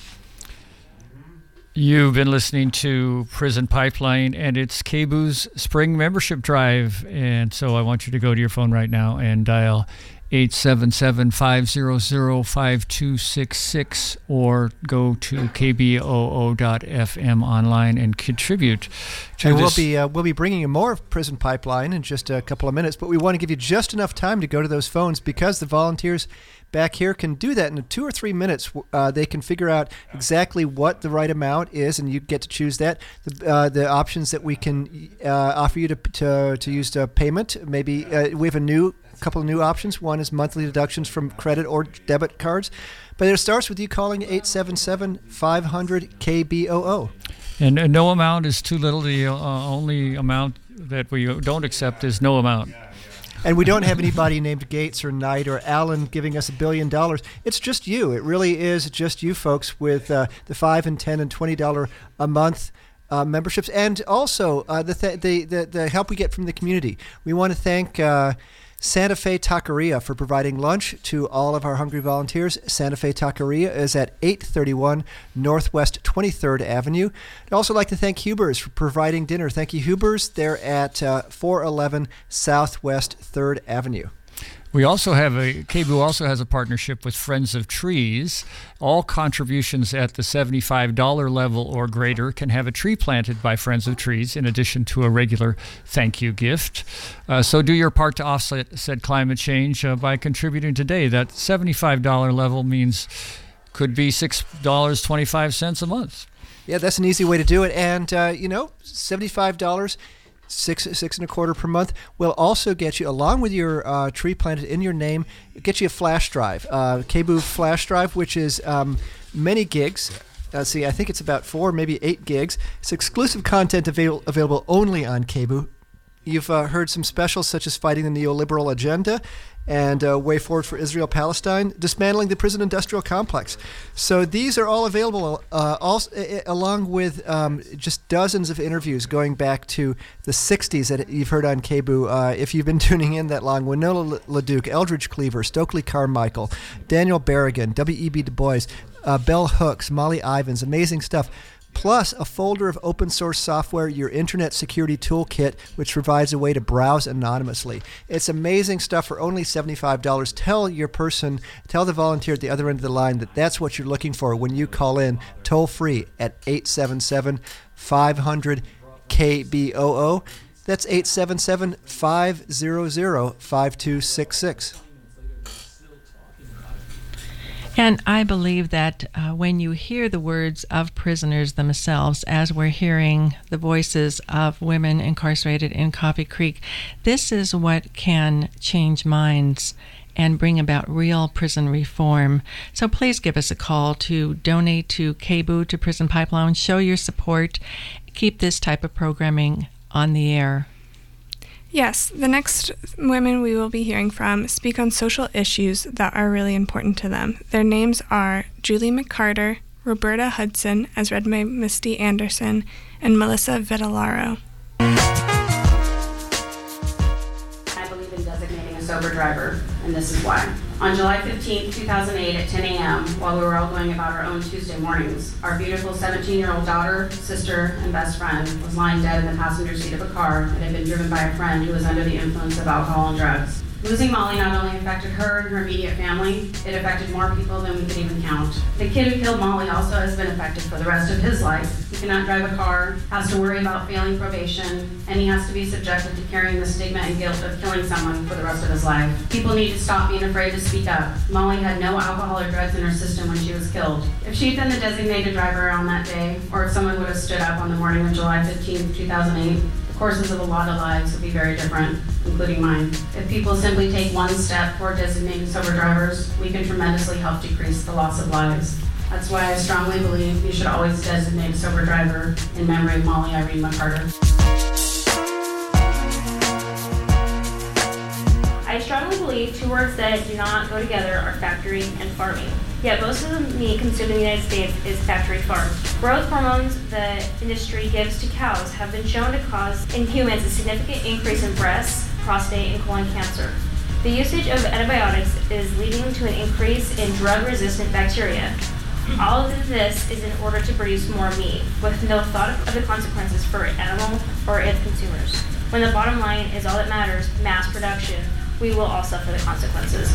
You've been listening to Prison Pipeline, and it's K B U's Spring Membership Drive. And so I want you to go to your phone right now and dial eight seven seven, five zero zero, five two six six or go to k b o o dot f m online and contribute to and this. we'll be uh, we'll be bringing you more of Prison Pipeline in just a couple of minutes, but we want to give you just enough time to go to those phones because the volunteers back here can do that in two or three minutes. Uh, they can figure out exactly what the right amount is, and you get to choose that. The, uh, the options that we can uh, offer you to to, to use to payment. Maybe uh, we have a new couple of new options. One is monthly deductions from credit or debit cards, but it starts with you calling eight seven seven, five hundred, K B O O. And uh, no amount is too little. The uh, only amount that we don't accept is no amount. And we don't have anybody named Gates or Knight or Allen giving us a billion dollars. It's just you. It really is just you folks with uh, the five and ten and twenty dollar a month uh, memberships, and also uh, the, th- the the the help we get from the community. We want to thank Uh, Santa Fe Taqueria for providing lunch to all of our hungry volunteers. Santa Fe Taqueria is at eight thirty-one Northwest twenty-third Avenue. I'd also like to thank Huber's for providing dinner. Thank you, Huber's. They're at uh, four eleven Southwest third Avenue. We also have a, K B U also has a partnership with Friends of Trees. All contributions at the seventy-five dollar level or greater can have a tree planted by Friends of Trees in addition to a regular thank you gift. Uh, so do your part to offset said climate change uh, by contributing today. That seventy-five dollar level means could be six dollars and twenty-five cents a month. Yeah, that's an easy way to do it. And, uh, you know, seventy-five dollars Six, six and a quarter per month will also get you, along with your uh, tree planted in your name, get you a flash drive, uh, K B U flash drive, which is um, many gigs. Uh, see, I think it's about four, maybe eight gigs. It's exclusive content avail- available only on K B U. You've uh, heard some specials such as Fighting the Neoliberal Agenda and uh, Way Forward for Israel-Palestine, Dismantling the Prison Industrial Complex. So these are all available uh, also, uh, along with um, just dozens of interviews going back to the sixties that you've heard on K B U. Uh, if you've been tuning in that long, Winona LaDuke, Eldridge Cleaver, Stokely Carmichael, Daniel Berrigan, W E B Du Bois, uh, Bell Hooks, Molly Ivins, amazing stuff. Plus a folder of open source software, your Internet Security Toolkit, which provides a way to browse anonymously. It's amazing stuff for only seventy-five dollars. Tell your person, tell the volunteer at the other end of the line that that's what you're looking for when you call in toll free at eight seven seven, five hundred, K B O O. That's eight seven seven, five hundred, five two six six. And I believe that uh, when you hear the words of prisoners themselves, as we're hearing the voices of women incarcerated in Coffee Creek, this is what can change minds and bring about real prison reform. So please give us a call to donate to K B U, to Prison Pipeline, show your support, keep this type of programming on the air. Yes, the next women we will be hearing from speak on social issues that are really important to them. Their names are Julie McCarter, Roberta Hudson, as read by Misty Anderson, and Melissa Vitellaro. I believe in designating a sober driver, and this is why. On July fifteenth, two thousand eight at ten a.m., while we were all going about our own Tuesday mornings, our beautiful seventeen-year-old daughter, sister, and best friend was lying dead in the passenger seat of a car that had been driven by a friend who was under the influence of alcohol and drugs. Losing Molly not only affected her and her immediate family, it affected more people than we could even count. The kid who killed Molly also has been affected for the rest of his life. He cannot drive a car, has to worry about failing probation, and he has to be subjected to carrying the stigma and guilt of killing someone for the rest of his life. People need to stop being afraid to speak up. Molly had no alcohol or drugs in her system when she was killed. If she'd been the designated driver on that day, or if someone would have stood up on the morning of July fifteenth, two thousand eight, the courses of a lot of lives would be very different, including mine. If people simply take one step toward designated sober drivers, we can tremendously help decrease the loss of lives. That's why I strongly believe you should always designate a sober driver in memory of Molly Irene McCarter. I strongly believe two words that do not go together are factory and farming. Yet most of the meat consumed in the United States is factory farmed. Growth hormones the industry gives to cows have been shown to cause in humans a significant increase in breast, prostate, and colon cancer. The usage of antibiotics is leading to an increase in drug-resistant bacteria. All of this is in order to produce more meat, with no thought of the consequences for animal or its consumers. When the bottom line is all that matters, mass production, we will all suffer the consequences.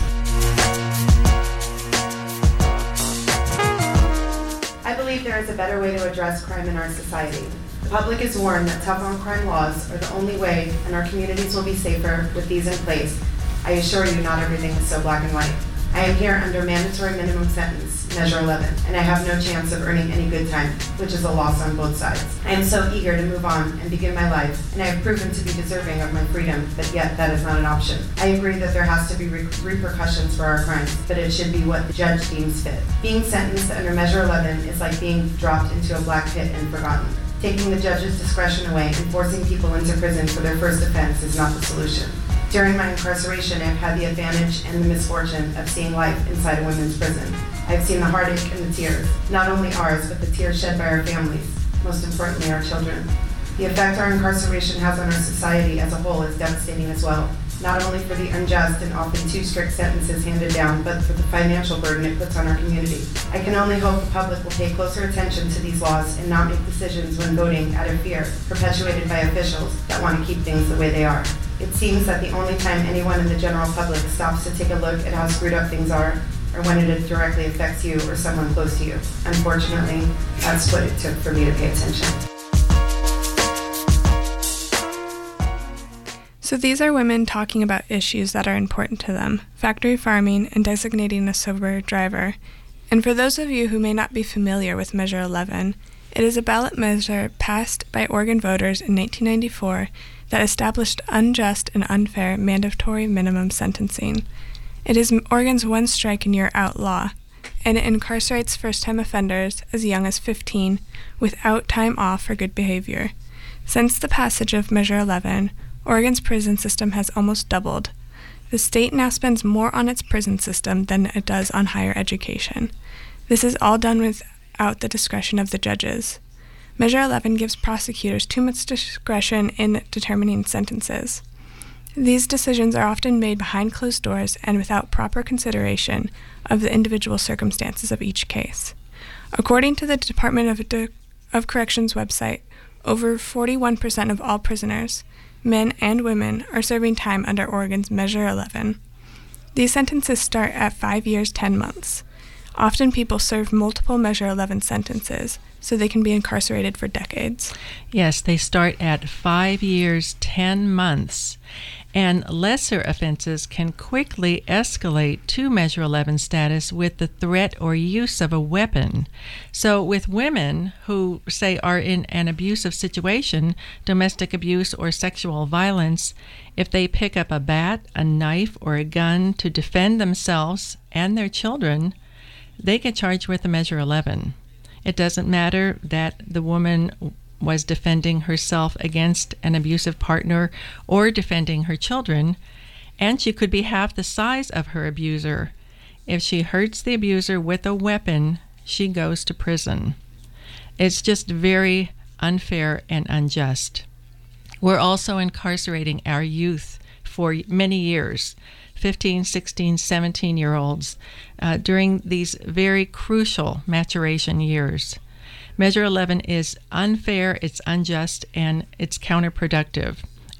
I believe there is a better way to address crime in our society. The public is warned that tough on crime laws are the only way, and our communities will be safer with these in place. I assure you, not everything is so black and white. I am here under mandatory minimum sentence, Measure eleven, and I have no chance of earning any good time, which is a loss on both sides. I am so eager to move on and begin my life, and I have proven to be deserving of my freedom, but yet that is not an option. I agree that there has to be re- repercussions for our crimes, but it should be what the judge deems fit. Being sentenced under Measure eleven is like being dropped into a black pit and forgotten. Taking the judge's discretion away and forcing people into prison for their first offense is not the solution. During my incarceration, I've had the advantage and the misfortune of seeing life inside a women's prison. I've seen the heartache and the tears, not only ours, but the tears shed by our families, most importantly our children. The effect our incarceration has on our society as a whole is devastating as well, not only for the unjust and often too strict sentences handed down, but for the financial burden it puts on our community. I can only hope the public will pay closer attention to these laws and not make decisions when voting out of fear, perpetuated by officials that want to keep things the way they are. It seems that the only time anyone in the general public stops to take a look at how screwed up things are or when it directly affects you or someone close to you. Unfortunately, that's what it took for me to pay attention. So these are women talking about issues that are important to them, factory farming and designating a sober driver. And for those of you who may not be familiar with Measure eleven, it is a ballot measure passed by Oregon voters in nineteen ninety-four that established unjust and unfair mandatory minimum sentencing. It is Oregon's one strike and you're out law, and it incarcerates first-time offenders as young as fifteen without time off for good behavior. Since the passage of Measure eleven, Oregon's prison system has almost doubled. The state now spends more on its prison system than it does on higher education. This is all done without the discretion of the judges. Measure eleven gives prosecutors too much discretion in determining sentences. These decisions are often made behind closed doors and without proper consideration of the individual circumstances of each case. According to the Department of, De- of Corrections website, over forty-one percent of all prisoners, men and women, are serving time under Oregon's Measure eleven. These sentences start at five years, ten months. Often people serve multiple Measure eleven sentences, so they can be incarcerated for decades. Yes, they start at five years, ten months. And lesser offenses can quickly escalate to Measure eleven status with the threat or use of a weapon. So with women who, say, are in an abusive situation, domestic abuse or sexual violence, if they pick up a bat, a knife, or a gun to defend themselves and their children, they get charged with a Measure eleven. It doesn't matter that the woman was defending herself against an abusive partner or defending her children, and she could be half the size of her abuser. If she hurts the abuser with a weapon, she goes to prison. It's just very unfair and unjust. We're also incarcerating our youth for many years, fifteen, sixteen, seventeen-year-olds, uh, during these very crucial maturation years. Measure eleven is unfair, it's unjust, and it's counterproductive.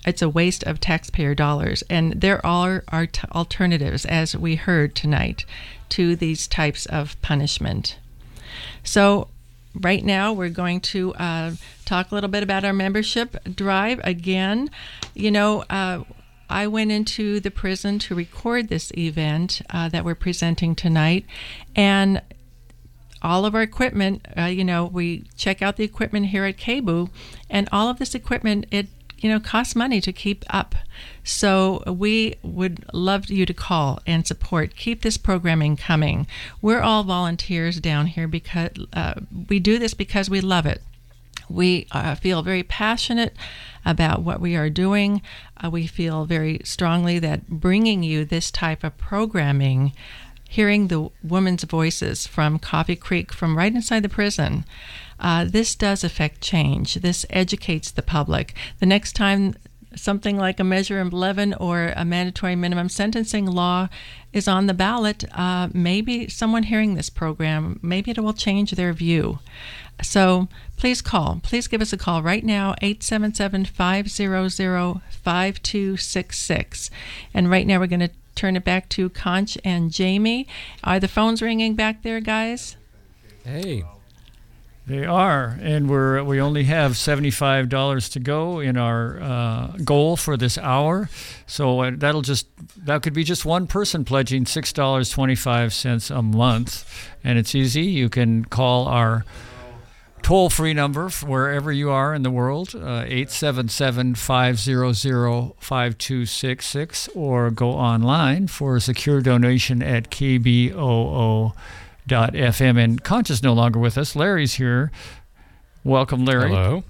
it's a waste of taxpayer dollars. And there are, are t- alternatives, as we heard tonight, to these types of punishment. So right now we're going to uh, talk a little bit about our membership drive. Again, you know, uh, I went into the prison to record this event uh, that we're presenting tonight, and all of our equipment, uh, you know, we check out the equipment here at K B O O, and all of this equipment, it, you know, costs money to keep up. So we would love you to call and support. Keep this programming coming. We're all volunteers down here because uh, we do this because we love it. We uh, feel very passionate about what we are doing. Uh, we feel very strongly that bringing you this type of programming, hearing the women's voices from Coffee Creek, from right inside the prison, uh, this does affect change. This educates the public. The next time something like a Measure eleven or a mandatory minimum sentencing law is on the ballot, uh, maybe someone hearing this program, maybe it will change their view. So please call. Please give us a call right now, eight seven seven, five zero zero, five two six six. And right now we're going to turn it back to Conch and Jamie. Are the phones ringing back there, guys? Hey. They are, and we're we only have seventy-five dollars to go in our uh, goal for this hour. So uh, that'll just that could be just one person pledging six dollars and twenty-five cents a month, and it's easy. You can call our toll-free number wherever you are in the world, uh, eight seven seven, five zero zero, five two six six, or go online for a secure donation at K B O O dot F M. And Conch is no longer with us. Larry's here. Welcome, Larry. Hello.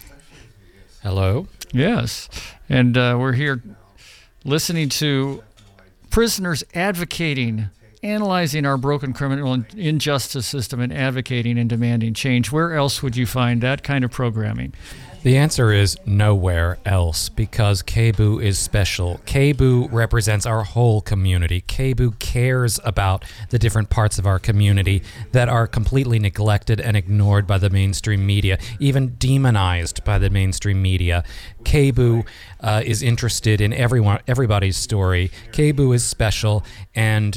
Hello. Yes. And uh, we're here listening to prisoners advocating, analyzing our broken criminal and injustice system, and advocating and demanding change. Where else would you find that kind of programming? The answer is nowhere else, because K B O O is special. K B O O represents our whole community. K B O O cares about the different parts of our community that are completely neglected and ignored by the mainstream media, even demonized by the mainstream media. K B O O uh, is interested in everyone, everybody's story. K B O O is special, and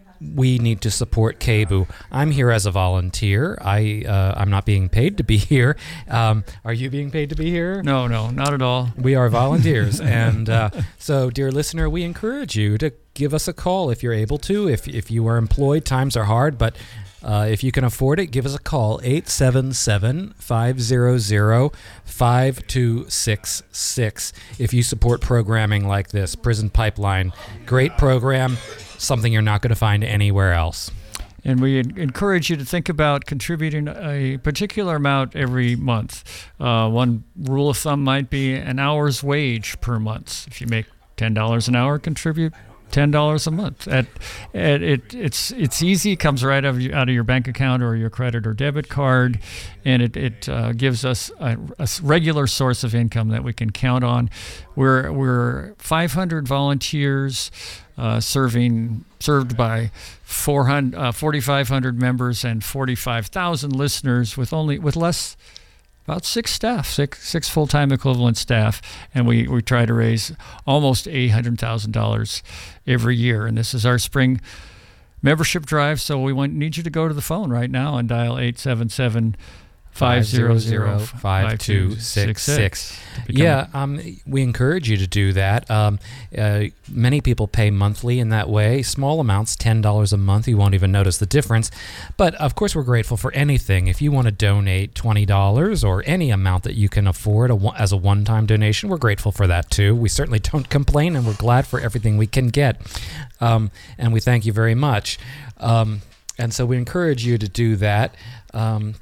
we need to support K B O O. I'm here as a volunteer. I, uh, I'm not being paid to be here. Um, are you being paid to be here? No, no, not at all. We are volunteers. and uh, so, dear listener, we encourage you to give us a call if you're able to. If, if you are employed, times are hard, but uh, if you can afford it, give us a call, eight seven seven, five zero zero, five two six six. If you support programming like this, Prison Pipeline, great program, something you're not going to find anywhere else. And we encourage you to think about contributing a particular amount every month. Uh, one rule of thumb might be an hour's wage per month. If you make ten dollars an hour, contribute ten dollars a month. At, at it, it's it's easy. It comes right out of, your, out of your bank account or your credit or debit card, and it, it uh, gives us a, a regular source of income that we can count on. We're, we're five hundred volunteers, Uh, serving served by four hundred, uh, forty-five hundred members and forty-five thousand listeners, with only with less about six staff, six six full-time equivalent staff, and we, we try to raise almost eight hundred thousand dollars every year. And this is our spring membership drive, so we want need you to go to the phone right now and dial eight seven seven, five zero zero, five two six six. Yeah, um, we encourage you to do that. Um, uh, many people pay monthly in that way. Small amounts, ten dollars a month. You won't even notice the difference. But, of course, we're grateful for anything. If you want to donate twenty dollars or any amount that you can afford a, as a one-time donation, we're grateful for that, too. We certainly don't complain, and we're glad for everything we can get. Um, and we thank you very much. Um, and so we encourage you to do that. Um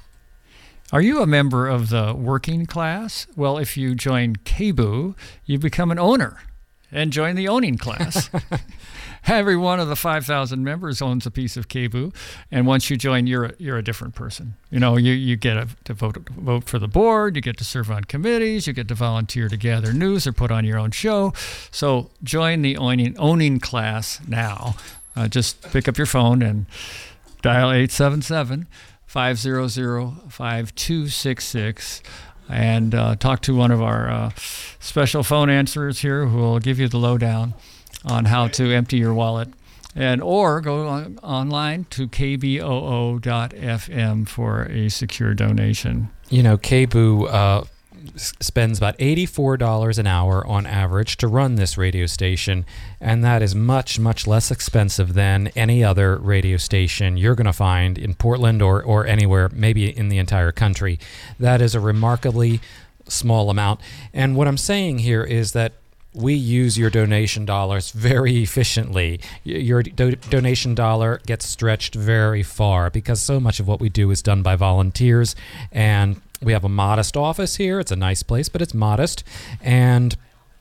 Are you a member of the working class? Well, if you join K B O O, you become an owner and join the owning class. Every one of the five thousand members owns a piece of K B O O, and once you join, you're a, you're a different person. You know, you, you get a, to vote, vote for the board, you get to serve on committees, you get to volunteer to gather news or put on your own show. So join the owning, owning class now. Uh, just pick up your phone and dial eight seven seven, five zero zero, five two six six. and uh, talk to one of our uh, special phone answerers here who will give you the lowdown on how to empty your wallet. And or go on, online to k b o o dot f m for a secure donation. You know, K B O O uh, s- spends about eighty-four dollars an hour on average to run this radio station, and that is much, much less expensive than any other radio station you're going to find in Portland or, or anywhere, maybe in the entire country. That is a remarkably small amount. And what I'm saying here is that we use your donation dollars very efficiently. Y- Your do- donation dollar gets stretched very far because so much of what we do is done by volunteers, and we have a modest office here. It's a nice place, but it's modest, and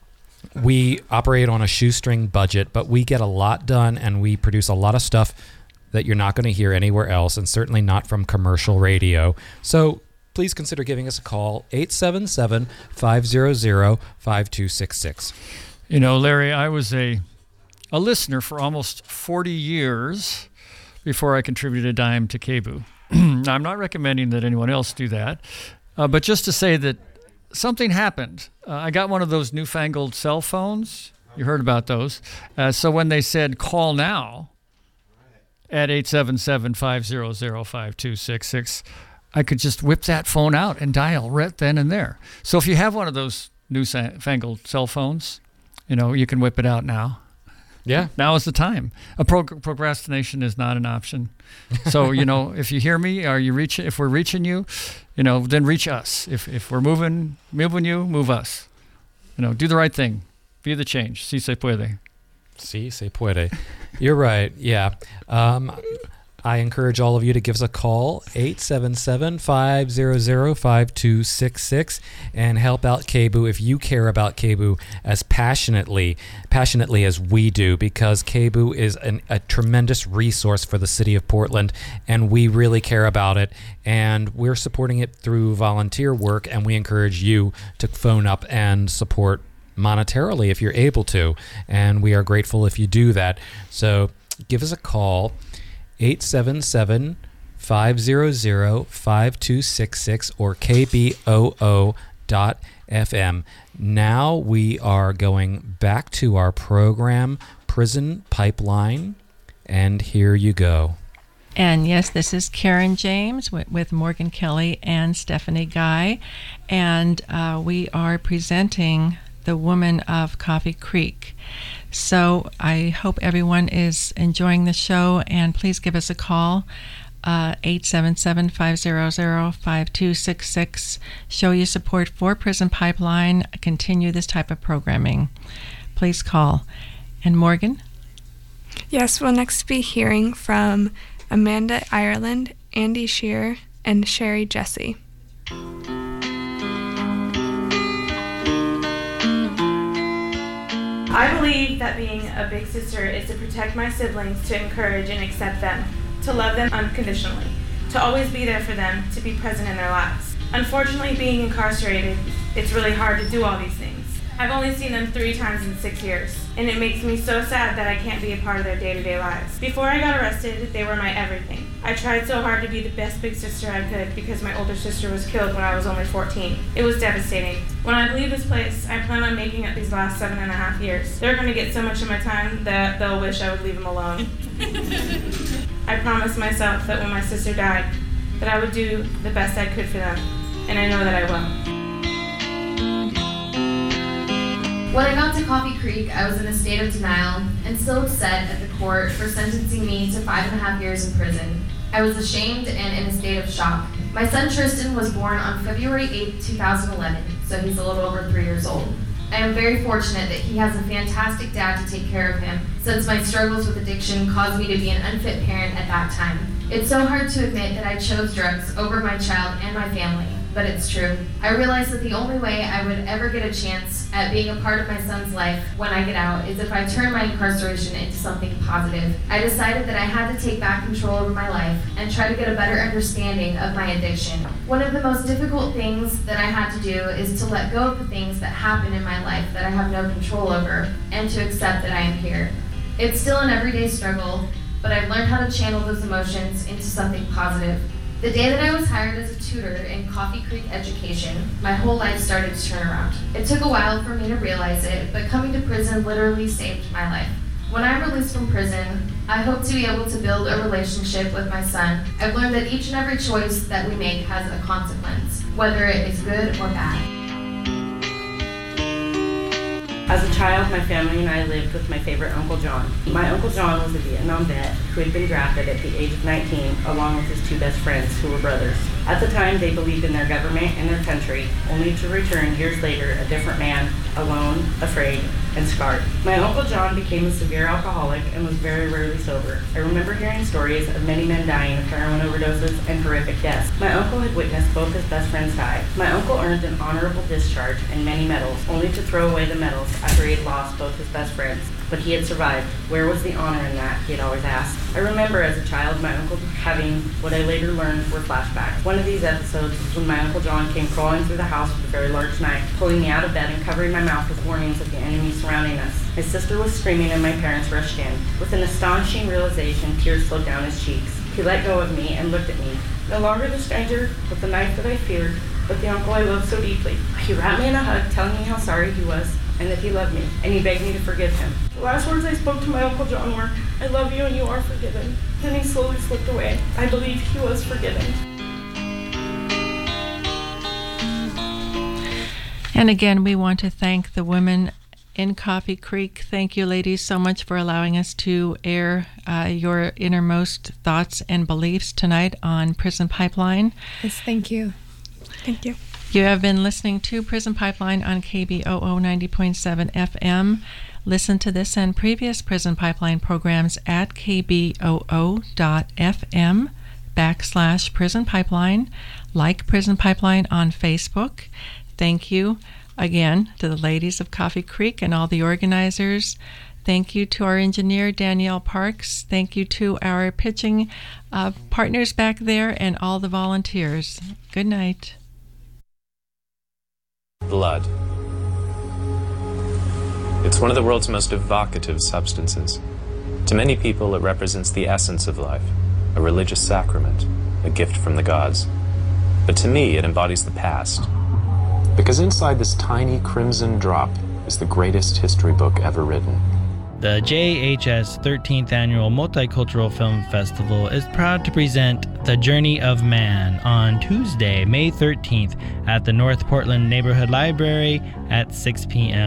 we operate on a shoestring budget, but we get a lot done, and we produce a lot of stuff that you're not going to hear anywhere else, and certainly not from commercial radio. So please consider giving us a call, eight seven seven, five hundred, five two six six. You know, Larry, I was a a listener for almost forty years before I contributed a dime to K B O O. Now, I'm not recommending that anyone else do that, uh, but just to say that something happened. Uh, I got one of those newfangled cell phones. You heard about those. Uh, so when they said call now at eight seven seven, five hundred, five two six six, I could just whip that phone out and dial right then and there. So if you have one of those newfangled cell phones, you know, you can whip it out now. Yeah. Now is the time. A pro- procrastination is not an option. So, you know, if you hear me, or you reach, if we're reaching you, you know, then reach us. If if we're moving, moving you, move us. You know, do the right thing. Be the change. Si se puede. Si se puede. You're right. Yeah. Um, I encourage all of you to give us a call, eight seven seven, five hundred, five two six six, and help out K B O O if you care about K B O O as passionately passionately as we do, because K B O O is an, a tremendous resource for the city of Portland, and we really care about it, and we're supporting it through volunteer work, and we encourage you to phone up and support monetarily if you're able to, and we are grateful if you do that. So give us a call, eight seven seven, five hundred, five two six six, or k b o o dot f m. Now we are going back to our program, Prison Pipeline, and here you go. And yes, this is Karen James with, with Morgan Kelly and Stephanie Guy, and uh, we are presenting The Woman of Coffee Creek. So I hope everyone is enjoying the show, and please give us a call, uh, eight seven seven, five hundred, five two six six. Show your support for Prison Pipeline. Continue this type of programming. Please call. And Morgan? Yes, we'll next be hearing from Amanda Ireland, Andy Shear, and Sherry Jesse. I believe that being a big sister is to protect my siblings, to encourage and accept them, to love them unconditionally, to always be there for them, to be present in their lives. Unfortunately, being incarcerated, it's really hard to do all these things. I've only seen them three times in six years, and it makes me so sad that I can't be a part of their day-to-day lives. Before I got arrested, they were my everything. I tried so hard to be the best big sister I could because my older sister was killed when I was only fourteen. It was devastating. When I leave this place, I plan on making it these last seven and a half years. They're going to get so much of my time that they'll wish I would leave them alone. I promised myself that when my sister died, that I would do the best I could for them, and I know that I will. When I got to Coffee Creek, I was in a state of denial and so upset at the court for sentencing me to five and a half years in prison. I was ashamed and in a state of shock. My son Tristan was born on February eighth, two thousand eleven, so he's a little over three years old. I am very fortunate that he has a fantastic dad to take care of him, since my struggles with addiction caused me to be an unfit parent at that time. It's so hard to admit that I chose drugs over my child and my family, but it's true. I realized that the only way I would ever get a chance at being a part of my son's life when I get out is if I turn my incarceration into something positive. I decided that I had to take back control over my life and try to get a better understanding of my addiction. One of the most difficult things that I had to do is to let go of the things that happen in my life that I have no control over, and to accept that I am here. It's still an everyday struggle, but I've learned how to channel those emotions into something positive. The day that I was hired as a tutor in Coffee Creek Education, my whole life started to turn around. It took a while for me to realize it, but coming to prison literally saved my life. When I'm released from prison, I hope to be able to build a relationship with my son. I've learned that each and every choice that we make has a consequence, whether it is good or bad. As a child, my family and I lived with my favorite Uncle John. My Uncle John was a Vietnam vet who had been drafted at the age of nineteen along with his two best friends who were brothers. At the time, they believed in their government and their country, only to return years later a different man, alone, afraid, and scarred. My Uncle John became a severe alcoholic and was very rarely sober. I remember hearing stories of many men dying of heroin overdoses and horrific deaths. My uncle had witnessed both his best friends die. My uncle earned an honorable discharge and many medals, only to throw away the medals after he had lost both his best friends. But he had survived. Where was the honor in that, he had always asked. I remember as a child my uncle having what I later learned were flashbacks. One of these episodes was when my Uncle John came crawling through the house with a very large knife, pulling me out of bed and covering my mouth with warnings of the enemy surrounding us. My sister was screaming and my parents rushed in. With an astonishing realization, tears flowed down his cheeks. He let go of me and looked at me. No longer the stranger with the knife that I feared, but the uncle I loved so deeply. He wrapped me in a hug, telling me how sorry he was and that he loved me, and he begged me to forgive him. The last words I spoke to my Uncle John were, "I love you and you are forgiven." Then he slowly slipped away. I believe he was forgiven. And again, we want to thank the women in Coffee Creek. Thank you, ladies, so much for allowing us to air uh, your innermost thoughts and beliefs tonight on Prison Pipeline. Yes, thank you. Thank you. You have been listening to Prison Pipeline on K B O O ninety point seven F M. Listen to this and previous Prison Pipeline programs at K B O O dot F M backslash Prison Pipeline. Like Prison Pipeline on Facebook. Thank you again to the ladies of Coffee Creek and all the organizers. Thank you to our engineer, Danielle Parks. Thank you to our pitching uh, partners back there and all the volunteers. Good night. Blood. It's one of the world's most evocative substances. To many people, it represents the essence of life, a religious sacrament, a gift from the gods. But to me, it embodies the past. Because inside this tiny crimson drop is the greatest history book ever written. The J H S thirteenth Annual Multicultural Film Festival is proud to present The Journey of Man on Tuesday, May thirteenth at the North Portland Neighborhood Library at six p.m.